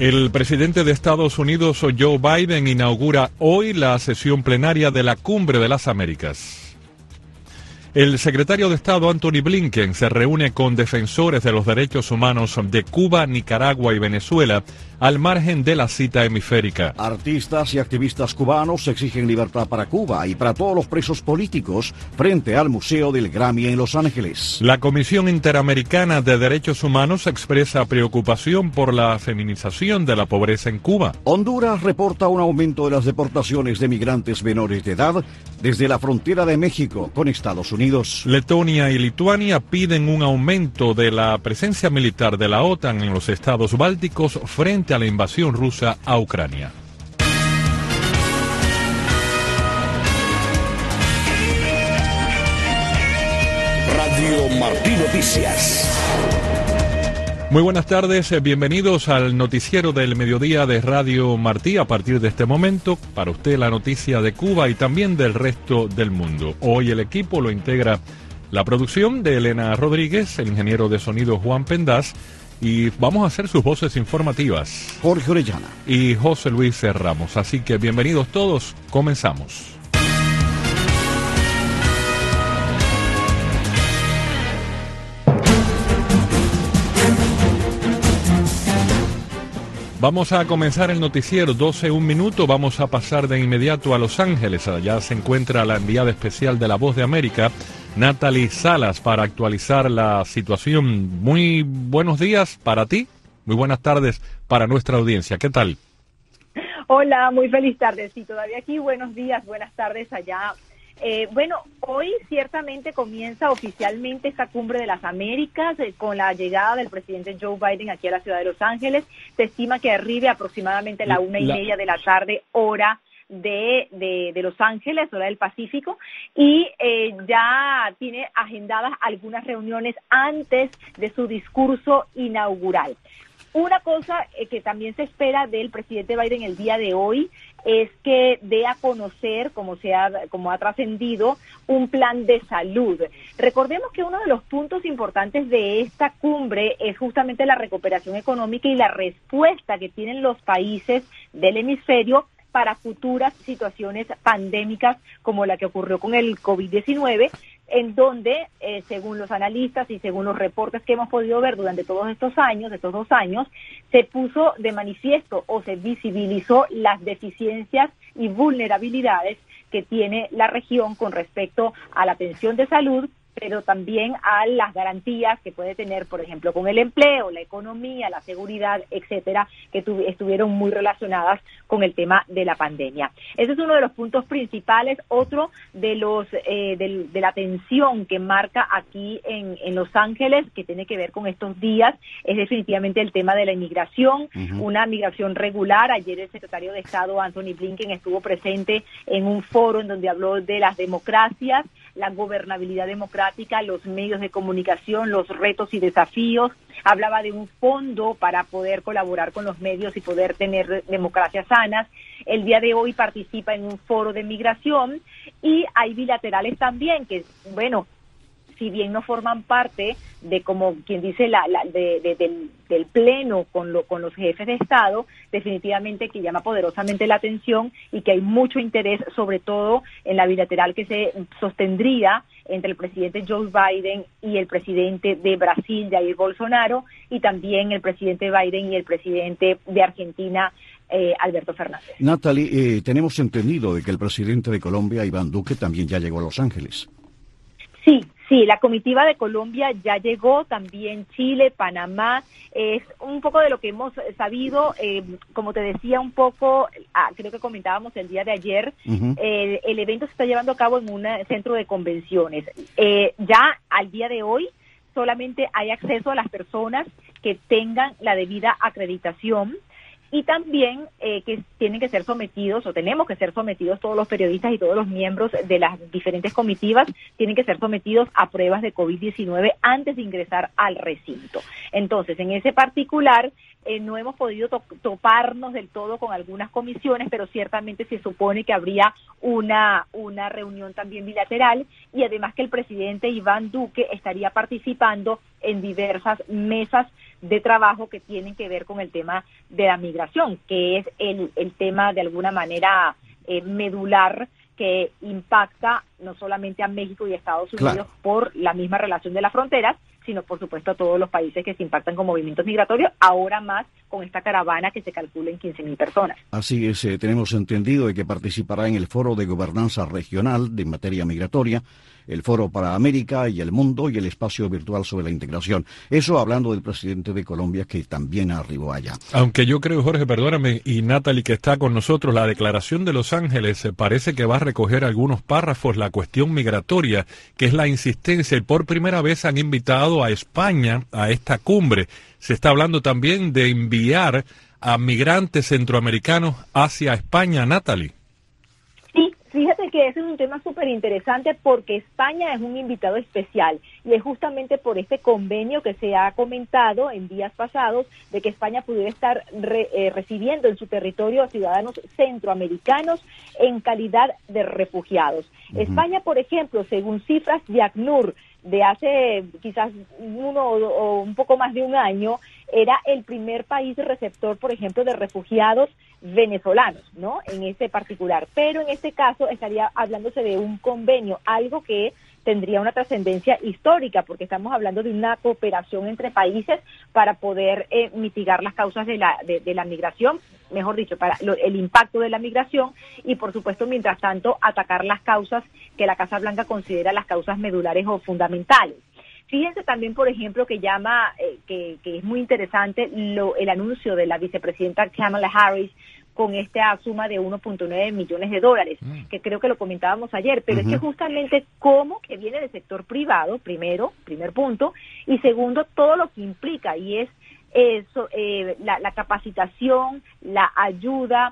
El presidente de Estados Unidos, Joe Biden, inaugura hoy la sesión plenaria de la Cumbre de las Américas. El secretario de Estado, Antony Blinken, se reúne con defensores de los derechos humanos de Cuba, Nicaragua y Venezuela al margen de la cita hemisférica. Artistas y activistas cubanos exigen libertad para Cuba y para todos los presos políticos frente al Museo del Grammy en Los Ángeles. La Comisión Interamericana de Derechos Humanos expresa preocupación por la feminización de la pobreza en Cuba. Honduras reporta un aumento de las deportaciones de migrantes menores de edad desde la frontera de México con Estados Unidos. Letonia y Lituania piden un aumento de la presencia militar de la OTAN en los estados bálticos frente a la invasión rusa a Ucrania. Radio Martí Noticias. Muy buenas tardes, bienvenidos al noticiero del mediodía de Radio Martí. A partir de este momento, para usted la noticia de Cuba y también del resto del mundo. Hoy el equipo lo integra la producción de Elena Rodríguez, el ingeniero de sonido Juan Pendaz, y vamos a hacer sus voces informativas, Jorge Orellana y José Luis Ramos. Así que bienvenidos todos, comenzamos. Vamos a comenzar el noticiero, 12:01 minuto, vamos a pasar de inmediato a Los Ángeles. Allá se encuentra la enviada especial de La Voz de América, Natalie Salas, para actualizar la situación. Muy buenos días para ti, muy buenas tardes para nuestra audiencia. ¿Qué tal? Hola, muy feliz tarde. Sí, todavía aquí, buenos días, buenas tardes allá. Bueno, hoy ciertamente comienza oficialmente esta Cumbre de las Américas con la llegada del presidente Joe Biden aquí a la ciudad de Los Ángeles. Se estima que arribe aproximadamente a la 1:30 de la tarde, hora de Los Ángeles, hora del Pacífico, y ya tiene agendadas algunas reuniones antes de su discurso inaugural. Una cosa que también se espera del presidente Biden el día de hoy es que dé a conocer, como ha trascendido, un plan de salud. Recordemos que uno de los puntos importantes de esta cumbre es justamente la recuperación económica y la respuesta que tienen los países del hemisferio para futuras situaciones pandémicas como la que ocurrió con el COVID-19, en donde, según los analistas y según los reportes que hemos podido ver durante todos estos 2 años, se puso de manifiesto o se visibilizó las deficiencias y vulnerabilidades que tiene la región con respecto a la atención de salud, pero también a las garantías que puede tener, por ejemplo, con el empleo, la economía, la seguridad, etcétera, que estuvieron muy relacionadas con el tema de la pandemia. Ese es uno de los puntos principales. Otro de los de la tensión que marca aquí en Los Ángeles, que tiene que ver con estos días, es definitivamente el tema de la inmigración, una migración regular. Ayer el secretario de Estado, Antony Blinken, estuvo presente en un foro en donde habló de las democracias, la gobernabilidad democrática, los medios de comunicación, los retos y desafíos. Hablaba de un fondo para poder colaborar con los medios y poder tener democracias sanas. El día de hoy participa en un foro de migración y hay bilaterales también que, bueno, si bien no forman parte de, como quien dice, del pleno con los jefes de Estado, definitivamente que llama poderosamente la atención y que hay mucho interés, sobre todo en la bilateral que se sostendría entre el presidente Joe Biden y el presidente de Brasil, Jair Bolsonaro, y también el presidente Biden y el presidente de Argentina, Alberto Fernández. Natalie, tenemos entendido de que el presidente de Colombia, Iván Duque, también ya llegó a Los Ángeles. Sí, la comitiva de Colombia ya llegó, también Chile, Panamá. Es un poco de lo que hemos sabido, como te decía un poco, creo que comentábamos el día de ayer, el evento se está llevando a cabo en un centro de convenciones. Ya al día de hoy solamente hay acceso a las personas que tengan la debida acreditación, y también que tienen que ser sometidos, o tenemos que ser sometidos, todos los periodistas y todos los miembros de las diferentes comitivas tienen que ser sometidos a pruebas de COVID-19 antes de ingresar al recinto. Entonces, en ese particular, no hemos podido toparnos del todo con algunas comisiones, pero ciertamente se supone que habría una reunión también bilateral, y además que el presidente Iván Duque estaría participando en diversas mesas de trabajo que tienen que ver con el tema de la migración, que es el tema de alguna manera medular que impacta no solamente a México y a Estados Unidos Claro. por la misma relación de las fronteras, sino por supuesto a todos los países que se impactan con movimientos migratorios, ahora más con esta caravana que se calcula en 15.000 personas. Así es, tenemos entendido de que participará en el Foro de Gobernanza Regional de materia migratoria, el Foro para América y el Mundo y el Espacio Virtual sobre la Integración. Eso hablando del presidente de Colombia, que también arribó allá. Aunque yo creo, Jorge, perdóname, y Natalie que está con nosotros, la declaración de Los Ángeles parece que va a recoger algunos párrafos la cuestión migratoria, que es la insistencia, y por primera vez han invitado a España a esta cumbre. Se está hablando también de enviar a migrantes centroamericanos hacia España, Natalie. Sí, fíjate que ese es un tema súper interesante porque España es un invitado especial y es justamente por este convenio que se ha comentado en días pasados de que España pudiera estar recibiendo en su territorio a ciudadanos centroamericanos en calidad de refugiados. España, por ejemplo, según cifras de ACNUR, de hace quizás uno o un poco más de un año, era el primer país receptor, por ejemplo, de refugiados venezolanos, ¿no? En este particular. Pero en este caso estaría hablándose de un convenio, algo que tendría una trascendencia histórica, porque estamos hablando de una cooperación entre países para poder mitigar las causas de la migración, mejor dicho, para el impacto de la migración y, por supuesto, mientras tanto, atacar las causas que la Casa Blanca considera las causas medulares o fundamentales. Fíjense también, por ejemplo, que es muy interesante el anuncio de la vicepresidenta Kamala Harris con esta suma de 1.9 millones de dólares, que creo que lo comentábamos ayer, pero es que justamente cómo que viene del sector privado, primer punto, y segundo, todo lo que implica, y es eso, la capacitación, la ayuda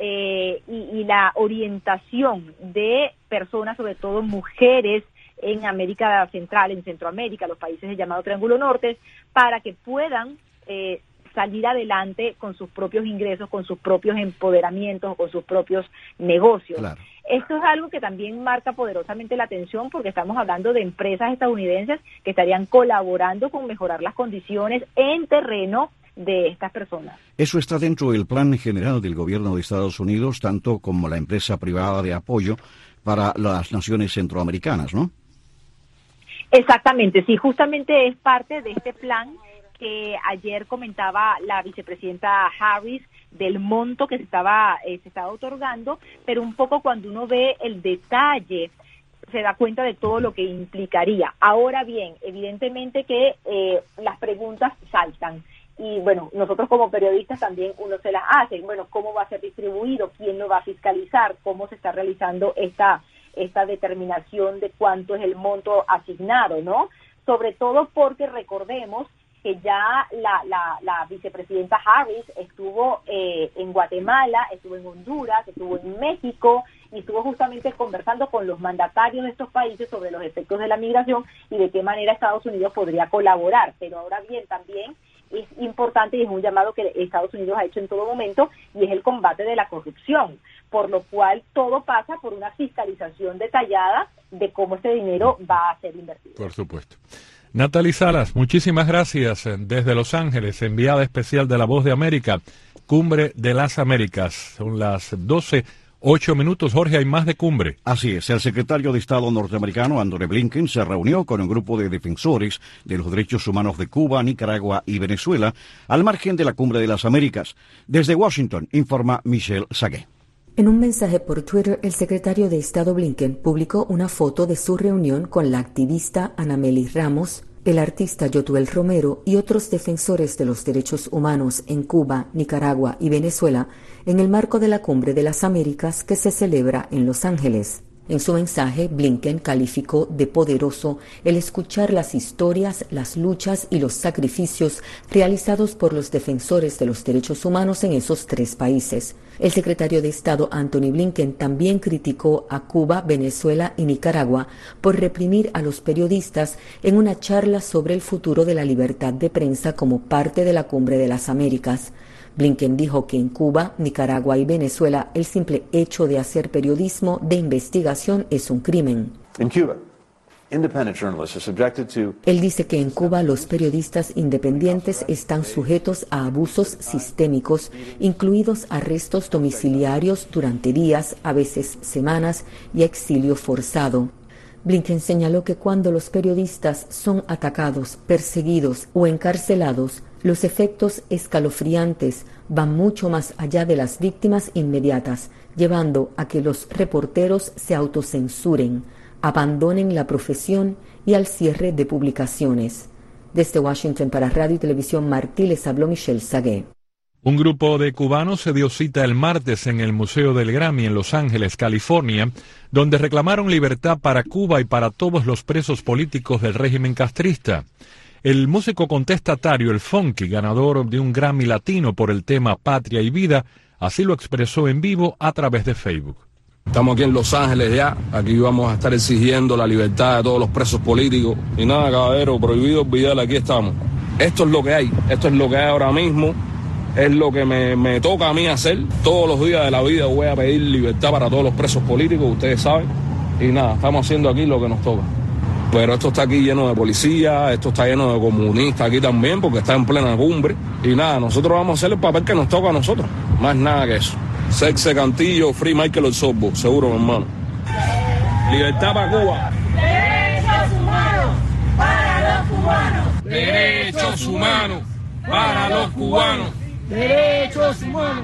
y la orientación de personas, sobre todo mujeres, en América Central, en Centroamérica, los países del llamado Triángulo Norte, para que puedan salir adelante con sus propios ingresos, con sus propios empoderamientos, con sus propios negocios. Claro. Esto es algo que también marca poderosamente la atención porque estamos hablando de empresas estadounidenses que estarían colaborando con mejorar las condiciones en terreno de estas personas. Eso está dentro del plan general del gobierno de Estados Unidos, tanto como la empresa privada de apoyo para las naciones centroamericanas, ¿no? Exactamente, sí, justamente es parte de este plan que ayer comentaba la vicepresidenta Harris del monto que se estaba otorgando, pero un poco cuando uno ve el detalle se da cuenta de todo lo que implicaría. Ahora bien, evidentemente que las preguntas saltan. Y bueno, nosotros como periodistas también uno se las hace. Bueno, ¿cómo va a ser distribuido? ¿Quién lo va a fiscalizar? ¿Cómo se está realizando esta determinación de cuánto es el monto asignado, ¿no? Sobre todo porque recordemos que ya la vicepresidenta Harris estuvo en Guatemala, estuvo en Honduras, estuvo en México y estuvo justamente conversando con los mandatarios de estos países sobre los efectos de la migración y de qué manera Estados Unidos podría colaborar. Pero ahora bien, también es importante y es un llamado que Estados Unidos ha hecho en todo momento y es el combate de la corrupción, por lo cual todo pasa por una fiscalización detallada de cómo ese dinero va a ser invertido. Por supuesto. Natalie Salas, muchísimas gracias desde Los Ángeles, enviada especial de La Voz de América, Cumbre de las Américas. Son las 12:08. Jorge, hay más de cumbre. Así es, el secretario de Estado norteamericano, Antony Blinken, se reunió con un grupo de defensores de los derechos humanos de Cuba, Nicaragua y Venezuela, al margen de la Cumbre de las Américas. Desde Washington, informa Michelle Sagué. En un mensaje por Twitter, el secretario de Estado Blinken publicó una foto de su reunión con la activista Anameli Ramos, el artista Yotuel Romero y otros defensores de los derechos humanos en Cuba, Nicaragua y Venezuela en el marco de la Cumbre de las Américas que se celebra en Los Ángeles. En su mensaje, Blinken calificó de poderoso el escuchar las historias, las luchas y los sacrificios realizados por los defensores de los derechos humanos en esos tres países. El secretario de Estado Antony Blinken también criticó a Cuba, Venezuela y Nicaragua por reprimir a los periodistas en una charla sobre el futuro de la libertad de prensa como parte de la Cumbre de las Américas. Blinken dijo que en Cuba, Nicaragua y Venezuela el simple hecho de hacer periodismo de investigación es un crimen. In Cuba, Él dice que en Cuba los periodistas independientes están sujetos a abusos sistémicos, incluidos arrestos domiciliarios durante días, a veces semanas, y exilio forzado. Blinken señaló que cuando los periodistas son atacados, perseguidos o encarcelados, los efectos escalofriantes van mucho más allá de las víctimas inmediatas, llevando a que los reporteros se autocensuren, abandonen la profesión y al cierre de publicaciones. Desde Washington para Radio y Televisión Martí les habló Michelle Sagué. Un grupo de cubanos se dio cita el martes en el Museo del Grammy en Los Ángeles, California, donde reclamaron libertad para Cuba y para todos los presos políticos del régimen castrista. El músico contestatario, el Funky, ganador de un Grammy Latino por el tema Patria y Vida, así lo expresó en vivo a través de Facebook. Estamos aquí en Los Ángeles ya, aquí vamos a estar exigiendo la libertad de todos los presos políticos. Y nada, caballero, prohibido olvidar, aquí estamos. Esto es lo que hay, esto es lo que hay ahora mismo. Es lo que me toca a mí hacer. Todos los días de la vida voy a pedir libertad para todos los presos políticos, ustedes saben. Y nada, estamos haciendo aquí lo que nos toca. Pero esto está aquí lleno de policía, esto está lleno de comunistas aquí también, porque está en plena cumbre. Y nada, nosotros vamos a hacer el papel que nos toca a nosotros. Más nada que eso. Sexe Cantillo, Free Michael El Sorbo, seguro, mi hermano. Libertad para Cuba. Derechos humanos para los cubanos. Derechos humanos para los cubanos. Derechos humanos.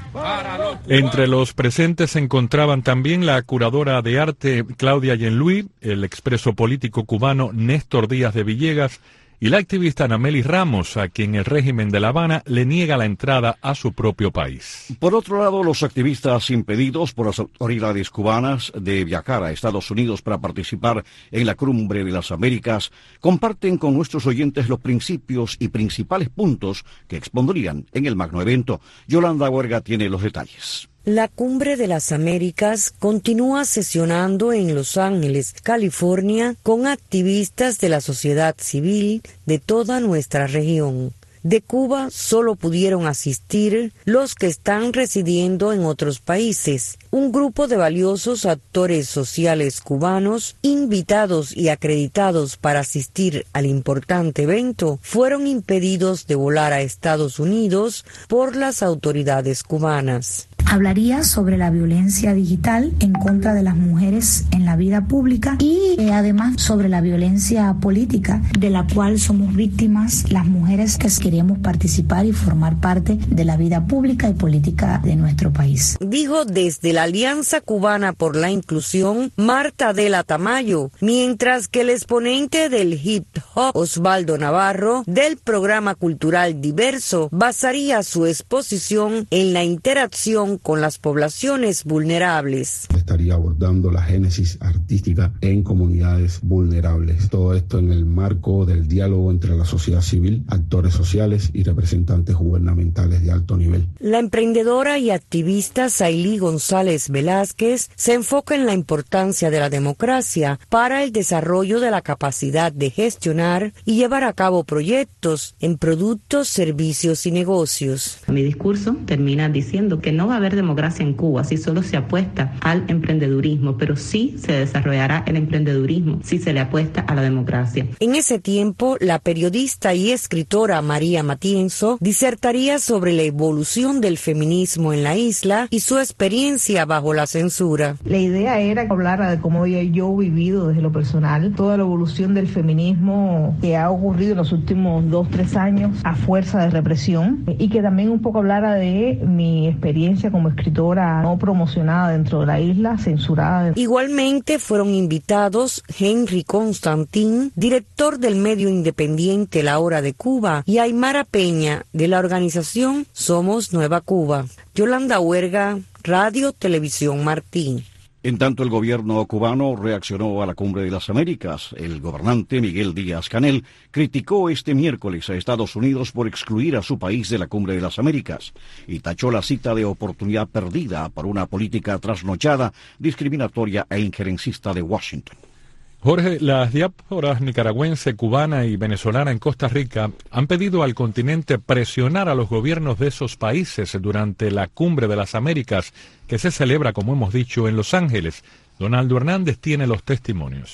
Entre los presentes se encontraban también la curadora de arte Claudia Yenluí, el expreso político cubano Néstor Díaz de Villegas y la activista Anamely Ramos, a quien el régimen de La Habana le niega la entrada a su propio país. Por otro lado, los activistas impedidos por las autoridades cubanas de viajar a Estados Unidos para participar en la Cumbre de las Américas comparten con nuestros oyentes los principios y principales puntos que expondrían en el magno evento. Yolanda Huerga tiene los detalles. La Cumbre de las Américas continúa sesionando en Los Ángeles, California, con activistas de la sociedad civil de toda nuestra región. De Cuba solo pudieron asistir los que están residiendo en otros países. Un grupo de valiosos actores sociales cubanos, invitados y acreditados para asistir al importante evento, fueron impedidos de volar a Estados Unidos por las autoridades cubanas. Hablaría sobre la violencia digital en contra de las mujeres en la vida pública y además sobre la violencia política de la cual somos víctimas las mujeres que queremos participar y formar parte de la vida pública y política de nuestro país. Dijo desde la Alianza Cubana por la Inclusión Marta Adela Tamayo, mientras que el exponente del hip hop Osvaldo Navarro del programa cultural Diverso basaría su exposición en la interacción con las poblaciones vulnerables. Estaría abordando la génesis artística en comunidades vulnerables. Todo esto en el marco del diálogo entre la sociedad civil, actores sociales y representantes gubernamentales de alto nivel. La emprendedora y activista Sailí González Velázquez se enfoca en la importancia de la democracia para el desarrollo de la capacidad de gestionar y llevar a cabo proyectos en productos, servicios y negocios. Mi discurso termina diciendo que no va a haber democracia en Cuba si solo se apuesta al emprendedurismo, pero sí se desarrollará el emprendedurismo si se le apuesta a la democracia. En ese tiempo, la periodista y escritora María Matienzo disertaría sobre la evolución del feminismo en la isla y su experiencia bajo la censura. La idea era hablar de cómo había yo vivido desde lo personal toda la evolución del feminismo que ha ocurrido en los últimos 2-3 años a fuerza de represión y que también un poco hablara de mi experiencia como escritora no promocionada dentro de la isla, censurada. Igualmente fueron invitados Henry Constantín, director del medio independiente La Hora de Cuba, y Aymara Peña, de la organización Somos Nueva Cuba. Yolanda Huerga, Radio Televisión Martí. En tanto, el gobierno cubano reaccionó a la Cumbre de las Américas. El gobernante Miguel Díaz-Canel criticó este miércoles a Estados Unidos por excluir a su país de la Cumbre de las Américas y tachó la cita de oportunidad perdida por una política trasnochada, discriminatoria e injerencista de Washington. Jorge, las diásporas nicaragüense, cubana y venezolana en Costa Rica han pedido al continente presionar a los gobiernos de esos países durante la Cumbre de las Américas, que se celebra, como hemos dicho, en Los Ángeles. Donaldo Hernández tiene los testimonios.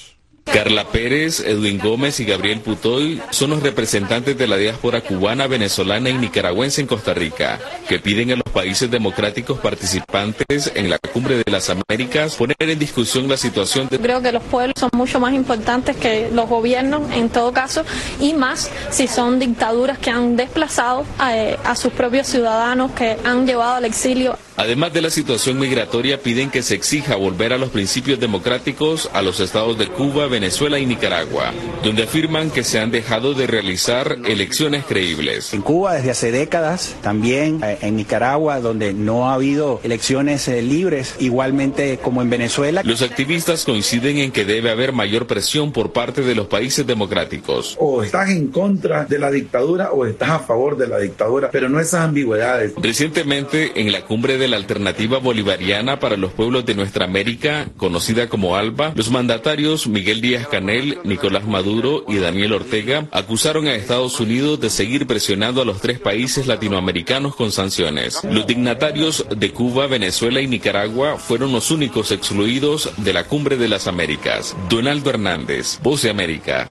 Carla Pérez, Edwin Gómez y Gabriel Putoy son los representantes de la diáspora cubana, venezolana y nicaragüense en Costa Rica, que piden a los países democráticos participantes en la Cumbre de las Américas poner en discusión la situación de... Creo que los pueblos son mucho más importantes que los gobiernos en todo caso, y más si son dictaduras que han desplazado a sus propios ciudadanos, que han llevado al exilio. Además de la situación migratoria, piden que se exija volver a los principios democráticos a los estados de Cuba, Venezuela y Nicaragua, donde afirman que se han dejado de realizar elecciones creíbles. En Cuba desde hace décadas, también en Nicaragua, donde no ha habido elecciones libres, igualmente como en Venezuela. Los activistas coinciden en que debe haber mayor presión por parte de los países democráticos. O estás en contra de la dictadura o estás a favor de la dictadura, pero no esas ambigüedades. Recientemente, en la cumbre de la Alternativa Bolivariana para los Pueblos de Nuestra América, conocida como ALBA, los mandatarios Miguel Díaz-Canel, Nicolás Maduro y Daniel Ortega acusaron a Estados Unidos de seguir presionando a los tres países latinoamericanos con sanciones. Los dignatarios de Cuba, Venezuela y Nicaragua fueron los únicos excluidos de la Cumbre de las Américas. Donaldo Hernández, Voz de América.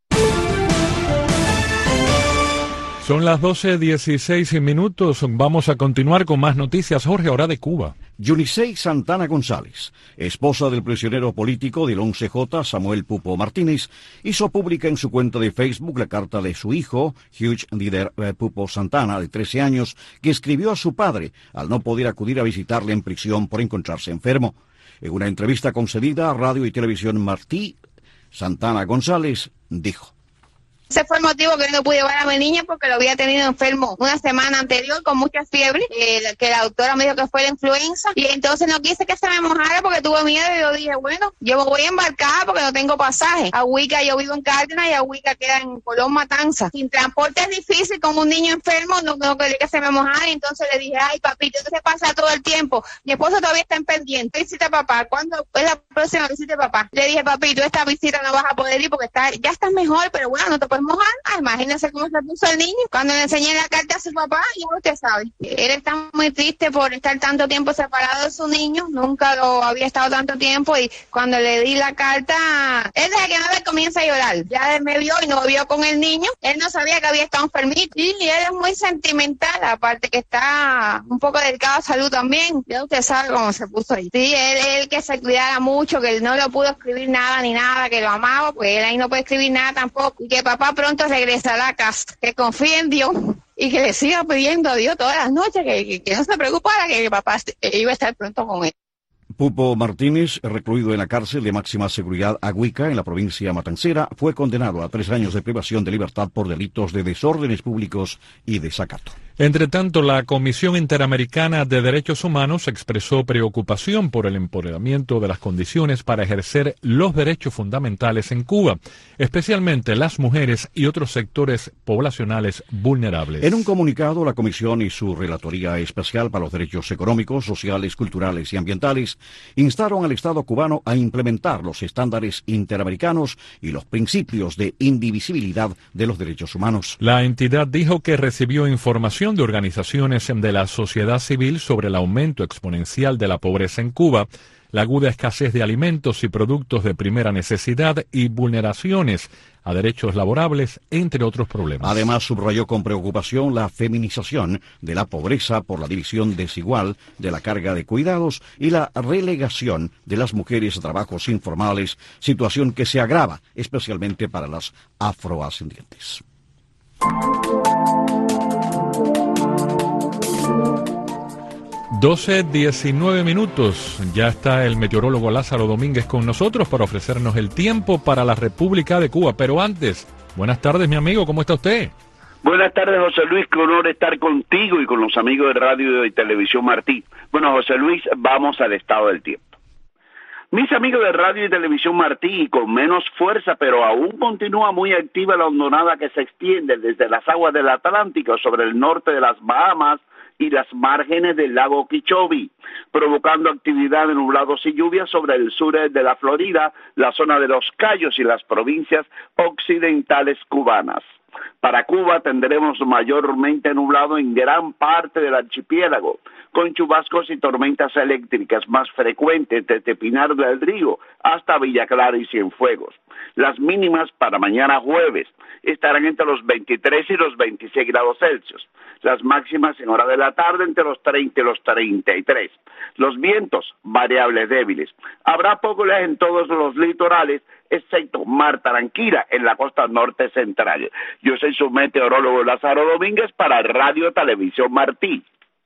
Son las 12:16 minutos. Vamos a continuar con más noticias. Jorge, ahora de Cuba. Yunisei Santana González, esposa del prisionero político del 11J, Samuel Pupo Martínez, hizo pública en su cuenta de Facebook la carta de su hijo, Hugh Dider Pupo Santana, de 13 años, que escribió a su padre al no poder acudir a visitarle en prisión por encontrarse enfermo. En una entrevista concedida a Radio y Televisión Martí, Santana González dijo: ese fue el motivo que no pude llevar a mi niña, porque lo había tenido enfermo una semana anterior con mucha fiebre, que la doctora me dijo que fue la influenza, y entonces no quise que se me mojara porque tuve miedo, y yo dije, bueno, yo me voy a embarcar porque no tengo pasaje. A Huica, yo vivo en Cárdenas y a Huica queda en Colón, Matanza. Sin transporte es difícil, con un niño enfermo, no quería que se me mojara, y entonces le dije, ay papito, eso se pasa todo el tiempo. Mi esposo todavía está en pendiente. Visita a papá, ¿cuándo es la próxima visita de papá? Le dije, papito, esta visita no vas a poder ir porque ya estás mejor, pero bueno, no te puedes mojar. Imagínense cómo se puso el niño. Cuando le enseñé la carta a su papá, ya usted sabe. Él está muy triste por estar tanto tiempo separado de su niño. Nunca lo había estado tanto tiempo, y cuando le di la carta, él desde que no le comienza a llorar. Ya me vio y no vio con el niño. Él no sabía que había estado enfermito. Y él es muy sentimental, aparte que está un poco delicado de salud también. Ya usted sabe cómo se puso ahí. Sí, él que se cuidara mucho, que él no le pudo escribir nada ni nada, que lo amaba, pues él ahí no puede escribir nada tampoco. Y que papá pronto regresará a casa, que confíe en Dios y que le siga pidiendo a Dios todas las noches, que no se preocupara, que papá iba a estar pronto con él. Pupo Martínez, recluido en la cárcel de máxima seguridad Agüica, en la provincia matancera, fue condenado a 3 años de privación de libertad por delitos de desórdenes públicos y desacato. Entre tanto, la Comisión Interamericana de Derechos Humanos expresó preocupación por el empoderamiento de las condiciones para ejercer los derechos fundamentales en Cuba, especialmente las mujeres y otros sectores poblacionales vulnerables. En un comunicado, la Comisión y su Relatoría Especial para los Derechos Económicos, Sociales, Culturales y Ambientales instaron al Estado cubano a implementar los estándares interamericanos y los principios de indivisibilidad de los derechos humanos. La entidad dijo que recibió información de organizaciones de la sociedad civil sobre el aumento exponencial de la pobreza en Cuba, la aguda escasez de alimentos y productos de primera necesidad y vulneraciones a derechos laborables, entre otros problemas. Además, subrayó con preocupación la feminización de la pobreza por la división desigual de la carga de cuidados y la relegación de las mujeres a trabajos informales, situación que se agrava especialmente para las afroascendientes. 12:19 minutos. Ya está el meteorólogo Lázaro Domínguez con nosotros para ofrecernos el tiempo para la República de Cuba. Pero antes, buenas tardes, mi amigo, ¿cómo está usted? Buenas tardes, José Luis, qué honor estar contigo y con los amigos de Radio y Televisión Martí. Bueno, José Luis, vamos al estado del tiempo. Mis amigos de Radio y Televisión Martí, con menos fuerza, pero aún continúa muy activa la hondonada que se extiende desde las aguas del Atlántico sobre el norte de las Bahamas y las márgenes del lago Okeechobee, provocando actividad de nublados y lluvias sobre el sur de la Florida, la zona de Los Cayos y las provincias occidentales cubanas. Para Cuba tendremos mayormente nublado en gran parte del archipiélago, con chubascos y tormentas eléctricas más frecuentes desde Pinar del Río hasta Villa Clara y Cienfuegos. Las mínimas para mañana jueves estarán entre los 23 y los 26 grados Celsius. Las máximas en hora de la tarde entre los 30 y los 33. Los vientos variables débiles. Habrá poco oleaje en todos los litorales, excepto mar tranquila en la costa norte central. Yo soy su meteorólogo Lázaro Domínguez para Radio Televisión Martí.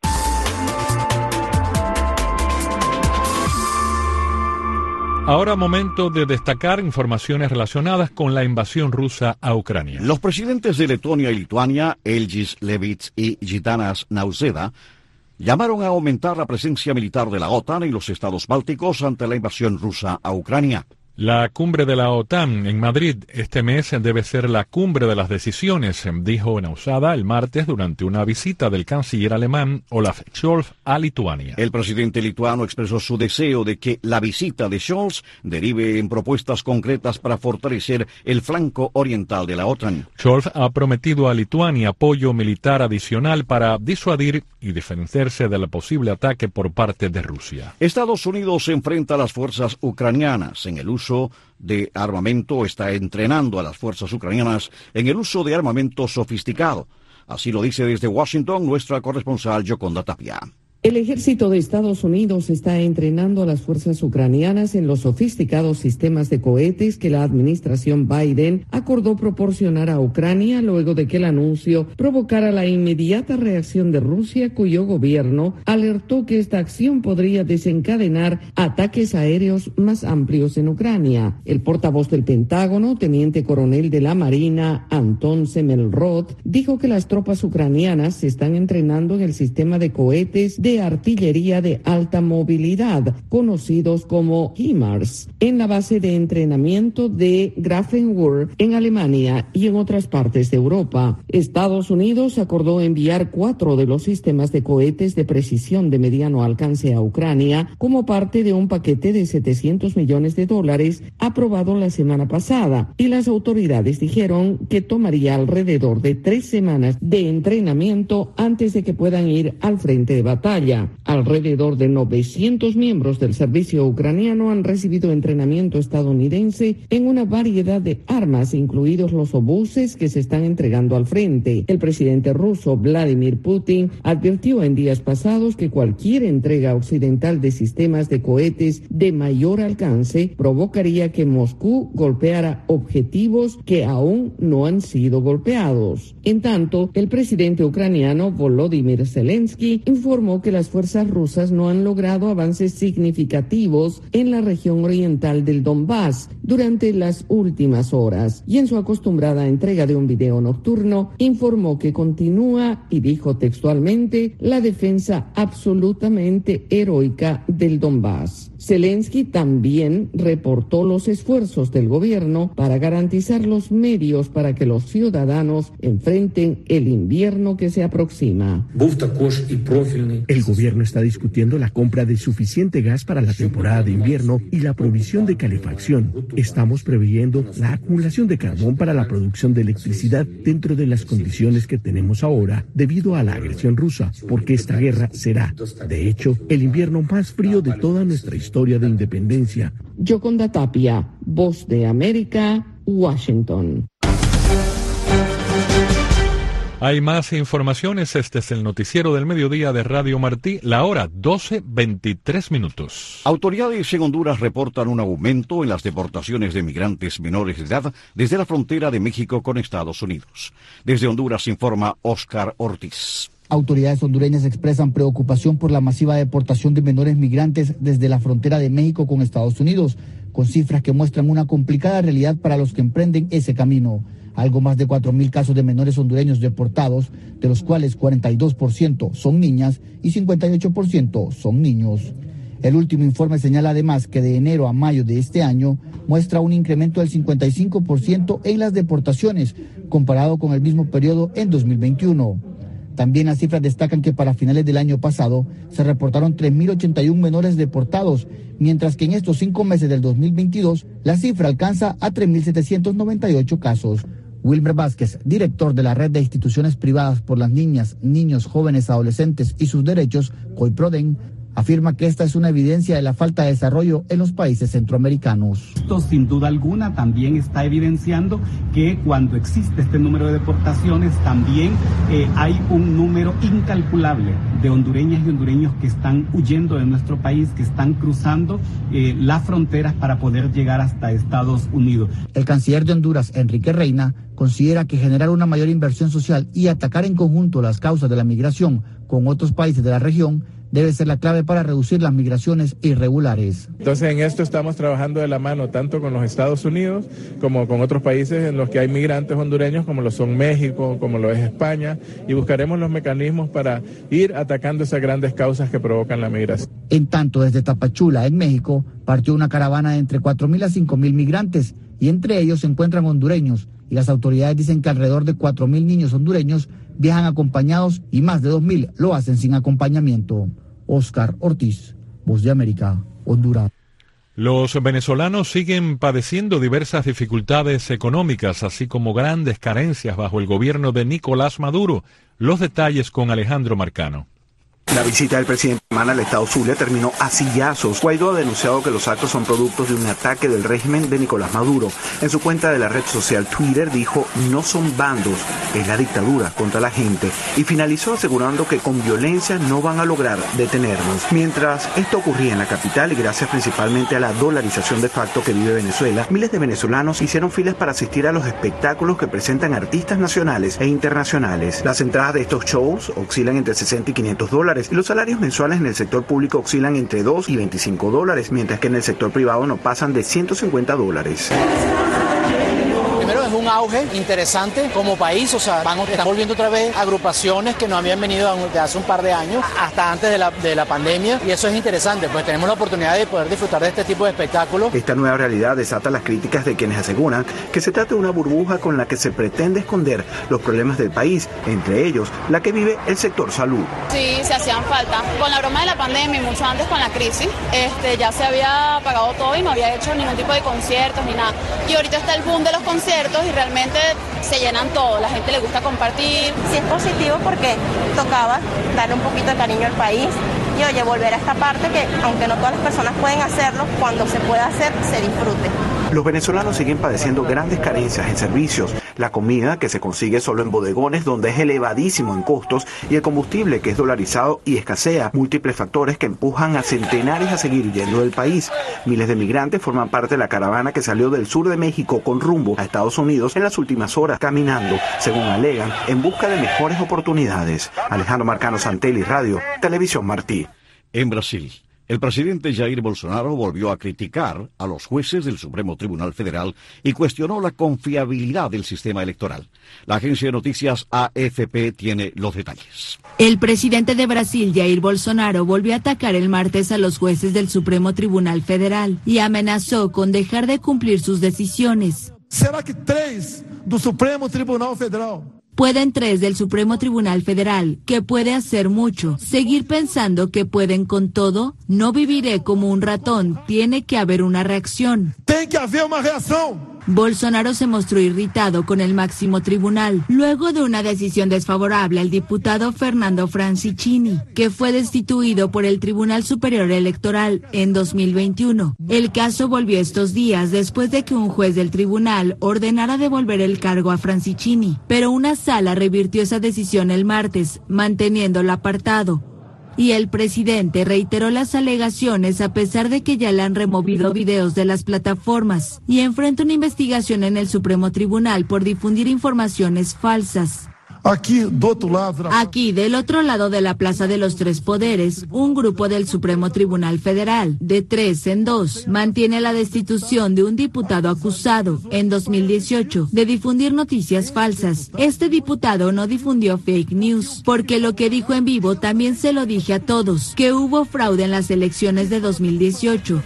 Ahora momento de destacar informaciones relacionadas con la invasión rusa a Ucrania. Los presidentes de Letonia y Lituania, Elgis Levits y Gitanas Nausėda, llamaron a aumentar la presencia militar de la OTAN en los estados bálticos ante la invasión rusa a Ucrania. La cumbre de la OTAN en Madrid este mes debe ser la cumbre de las decisiones, dijo Nausėda el martes durante una visita del canciller alemán Olaf Scholz a Lituania. El presidente lituano expresó su deseo de que la visita de Scholz derive en propuestas concretas para fortalecer el flanco oriental de la OTAN. Scholz ha prometido a Lituania apoyo militar adicional para disuadir y defenderse del posible ataque por parte de Rusia. Estados Unidos enfrenta a las fuerzas ucranianas en el uso de armamento, está entrenando a las fuerzas ucranianas en el uso de armamento sofisticado. Así lo dice desde Washington nuestra corresponsal Yoconda Tapia. El ejército de Estados Unidos está entrenando a las fuerzas ucranianas en los sofisticados sistemas de cohetes que la administración Biden acordó proporcionar a Ucrania luego de que el anuncio provocara la inmediata reacción de Rusia, cuyo gobierno alertó que esta acción podría desencadenar ataques aéreos más amplios en Ucrania. El portavoz del Pentágono, teniente coronel de la Marina, Anton Semelrod, dijo que las tropas ucranianas se están entrenando en el sistema de cohetes de artillería de alta movilidad, conocidos como HIMARS, en la base de entrenamiento de Grafenwöhr en Alemania y en otras partes de Europa. Estados Unidos acordó enviar 4 de los sistemas de cohetes de precisión de mediano alcance a Ucrania como parte de un paquete de $700 millones aprobado la semana pasada, y las autoridades dijeron que tomaría alrededor de 3 semanas de entrenamiento antes de que puedan ir al frente de batalla. Alrededor de 900 miembros del servicio ucraniano han recibido entrenamiento estadounidense en una variedad de armas, incluidos los obuses que se están entregando al frente. El presidente ruso Vladimir Putin advirtió en días pasados que cualquier entrega occidental de sistemas de cohetes de mayor alcance provocaría que Moscú golpeara objetivos que aún no han sido golpeados. En tanto, el presidente ucraniano Volodymyr Zelensky informó que las fuerzas rusas no han logrado avances significativos en la región oriental del Donbass durante las últimas horas, y en su acostumbrada entrega de un video nocturno informó que continúa, y dijo textualmente, la defensa absolutamente heroica del Donbass. Zelensky también reportó los esfuerzos del gobierno para garantizar los medios para que los ciudadanos enfrenten el invierno que se aproxima. El gobierno está discutiendo la compra de suficiente gas para la temporada de invierno y la provisión de calefacción. Estamos preveyendo la acumulación de carbón para la producción de electricidad dentro de las condiciones que tenemos ahora debido a la agresión rusa, porque esta guerra será, de hecho, el invierno más frío de toda nuestra historia de independencia. Yoconda Tapia, Voz de América, Washington. Hay más informaciones. Este es el noticiero del mediodía de Radio Martí, la hora 12:23. Autoridades en Honduras reportan un aumento en las deportaciones de migrantes menores de edad desde la frontera de México con Estados Unidos. Desde Honduras informa Oscar Ortiz. Autoridades hondureñas expresan preocupación por la masiva deportación de menores migrantes desde la frontera de México con Estados Unidos, con cifras que muestran una complicada realidad para los que emprenden ese camino. Algo más de 4.000 casos de menores hondureños deportados, de los cuales 42% son niñas y 58% son niños. El último informe señala además que de enero a mayo de este año muestra un incremento del 55% en las deportaciones, comparado con el mismo periodo en 2021. También las cifras destacan que para finales del año pasado se reportaron 3.081 menores deportados, mientras que en estos 5 meses del 2022 la cifra alcanza a 3.798 casos. Wilmer Vázquez, director de la Red de Instituciones Privadas por las Niñas, Niños, Jóvenes, Adolescentes y sus Derechos, COIPRODEN, afirma que esta es una evidencia de la falta de desarrollo en los países centroamericanos. Esto sin duda alguna también está evidenciando que cuando existe este número de deportaciones también hay un número incalculable de hondureñas y hondureños que están huyendo de nuestro país, que están cruzando las fronteras para poder llegar hasta Estados Unidos. El canciller de Honduras, Enrique Reina, considera que generar una mayor inversión social y atacar en conjunto las causas de la migración con otros países de la región debe ser la clave para reducir las migraciones irregulares. Entonces en esto estamos trabajando de la mano tanto con los Estados Unidos como con otros países en los que hay migrantes hondureños como lo son México, como lo es España, y buscaremos los mecanismos para ir atacando esas grandes causas que provocan la migración. En tanto, desde Tapachula, en México, partió una caravana de entre 4.000 a 5.000 migrantes y entre ellos se encuentran hondureños y las autoridades dicen que alrededor de 4.000 niños hondureños viajan acompañados y más de 2.000 lo hacen sin acompañamiento. Oscar Ortiz, Voz de América, Honduras. Los venezolanos siguen padeciendo diversas dificultades económicas, así como grandes carencias bajo el gobierno de Nicolás Maduro. Los detalles con Alejandro Marcano. La visita del presidente Alemán al estado Zulia terminó a sillazos. Guaidó ha denunciado que los actos son productos de un ataque del régimen de Nicolás Maduro. En su cuenta de la red social Twitter dijo: no son bandos, es la dictadura contra la gente. Y finalizó asegurando que con violencia no van a lograr detenernos. Mientras esto ocurría en la capital y gracias principalmente a la dolarización de facto que vive Venezuela, miles de venezolanos hicieron filas para asistir a los espectáculos que presentan artistas nacionales e internacionales. Las entradas de estos shows oscilan entre $60 y $500. Y los salarios mensuales en el sector público oscilan entre $2 y $25, mientras que en el sector privado no pasan de $150. Primero es un auge interesante como país, o sea, están volviendo otra vez agrupaciones que no habían venido desde hace un par de años, hasta antes de la pandemia, y eso es interesante, pues tenemos la oportunidad de poder disfrutar de este tipo de espectáculos. Esta nueva realidad desata las críticas de quienes aseguran que se trata de una burbuja con la que se pretende esconder los problemas del país, entre ellos la que vive el sector salud. Sí, se hacían falta. Con la broma de la pandemia y mucho antes con la crisis, ya se había pagado todo y no había hecho ningún tipo de conciertos ni nada. Y ahorita está el boom de los conciertos y realmente se llenan todo, la gente le gusta compartir. Sí, es positivo porque tocaba darle un poquito de cariño al país y oye, volver a esta parte que aunque no todas las personas pueden hacerlo, cuando se pueda hacer, se disfrute. Los venezolanos siguen padeciendo grandes carencias en servicios, la comida que se consigue solo en bodegones donde es elevadísimo en costos y el combustible que es dolarizado y escasea, múltiples factores que empujan a centenares a seguir huyendo del país. Miles de migrantes forman parte de la caravana que salió del sur de México con rumbo a Estados Unidos en las últimas horas, caminando, según alegan, en busca de mejores oportunidades. Alejandro Marcano, Santelli Radio, Televisión Martí. En Brasil, el presidente Jair Bolsonaro volvió a criticar a los jueces del Supremo Tribunal Federal y cuestionó la confiabilidad del sistema electoral. La agencia de noticias AFP tiene los detalles. El presidente de Brasil, Jair Bolsonaro, volvió a atacar el martes a los jueces del Supremo Tribunal Federal y amenazó con dejar de cumplir sus decisiones. ¿Será que 3 do Supremo Tribunal Federal? Pueden 3 del Supremo Tribunal Federal, que puede hacer mucho, seguir pensando que pueden con todo. No viviré como un ratón, tiene que haber una reacción. Tiene que haber una reacción. Bolsonaro se mostró irritado con el máximo tribunal, luego de una decisión desfavorable al diputado Fernando Francischini, que fue destituido por el Tribunal Superior Electoral en 2021. El caso volvió estos días después de que un juez del tribunal ordenara devolver el cargo a Francischini, pero una sala revirtió esa decisión el martes, manteniéndolo apartado. Y el presidente reiteró las alegaciones a pesar de que ya le han removido videos de las plataformas y enfrenta una investigación en el Supremo Tribunal por difundir informaciones falsas. Aquí del otro lado de la Plaza de los Tres Poderes, un grupo del Supremo Tribunal Federal, de 3 en 2, mantiene la destitución de un diputado acusado, en 2018, de difundir noticias falsas. Este diputado no difundió fake news, porque lo que dijo en vivo también se lo dije a todos, que hubo fraude en las elecciones de 2018.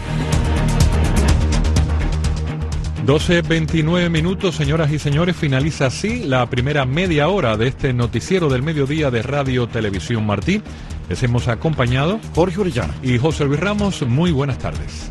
12:29 minutos, señoras y señores, finaliza así la primera media hora de este noticiero del mediodía de Radio Televisión Martí. Les hemos acompañado Jorge Orellana y José Luis Ramos. Muy buenas tardes.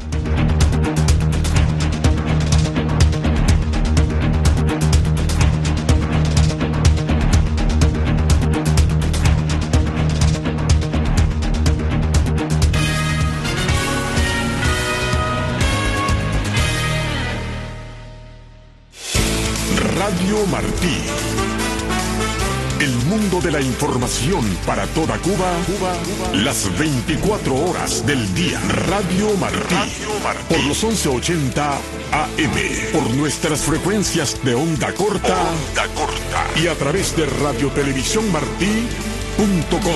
Martí. El mundo de la información para toda Cuba, las 24 horas del día. Radio Martí. Por los 1180 AM. Por nuestras frecuencias de onda corta. Y a través de radiotelevisiónmartí.com.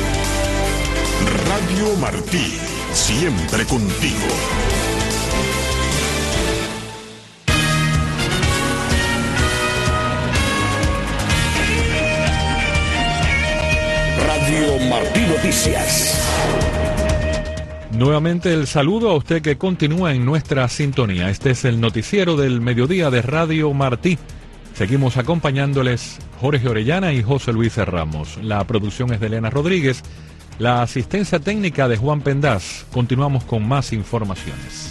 Radio Martí. Siempre contigo. Radio Martí Noticias. Nuevamente el saludo a usted que continúa en nuestra sintonía. Este es el noticiero del mediodía de Radio Martí. Seguimos acompañándoles Jorge Orellana y José Luis Ramos. La producción es de Elena Rodríguez. La asistencia técnica de Juan Pendaz. Continuamos con más informaciones.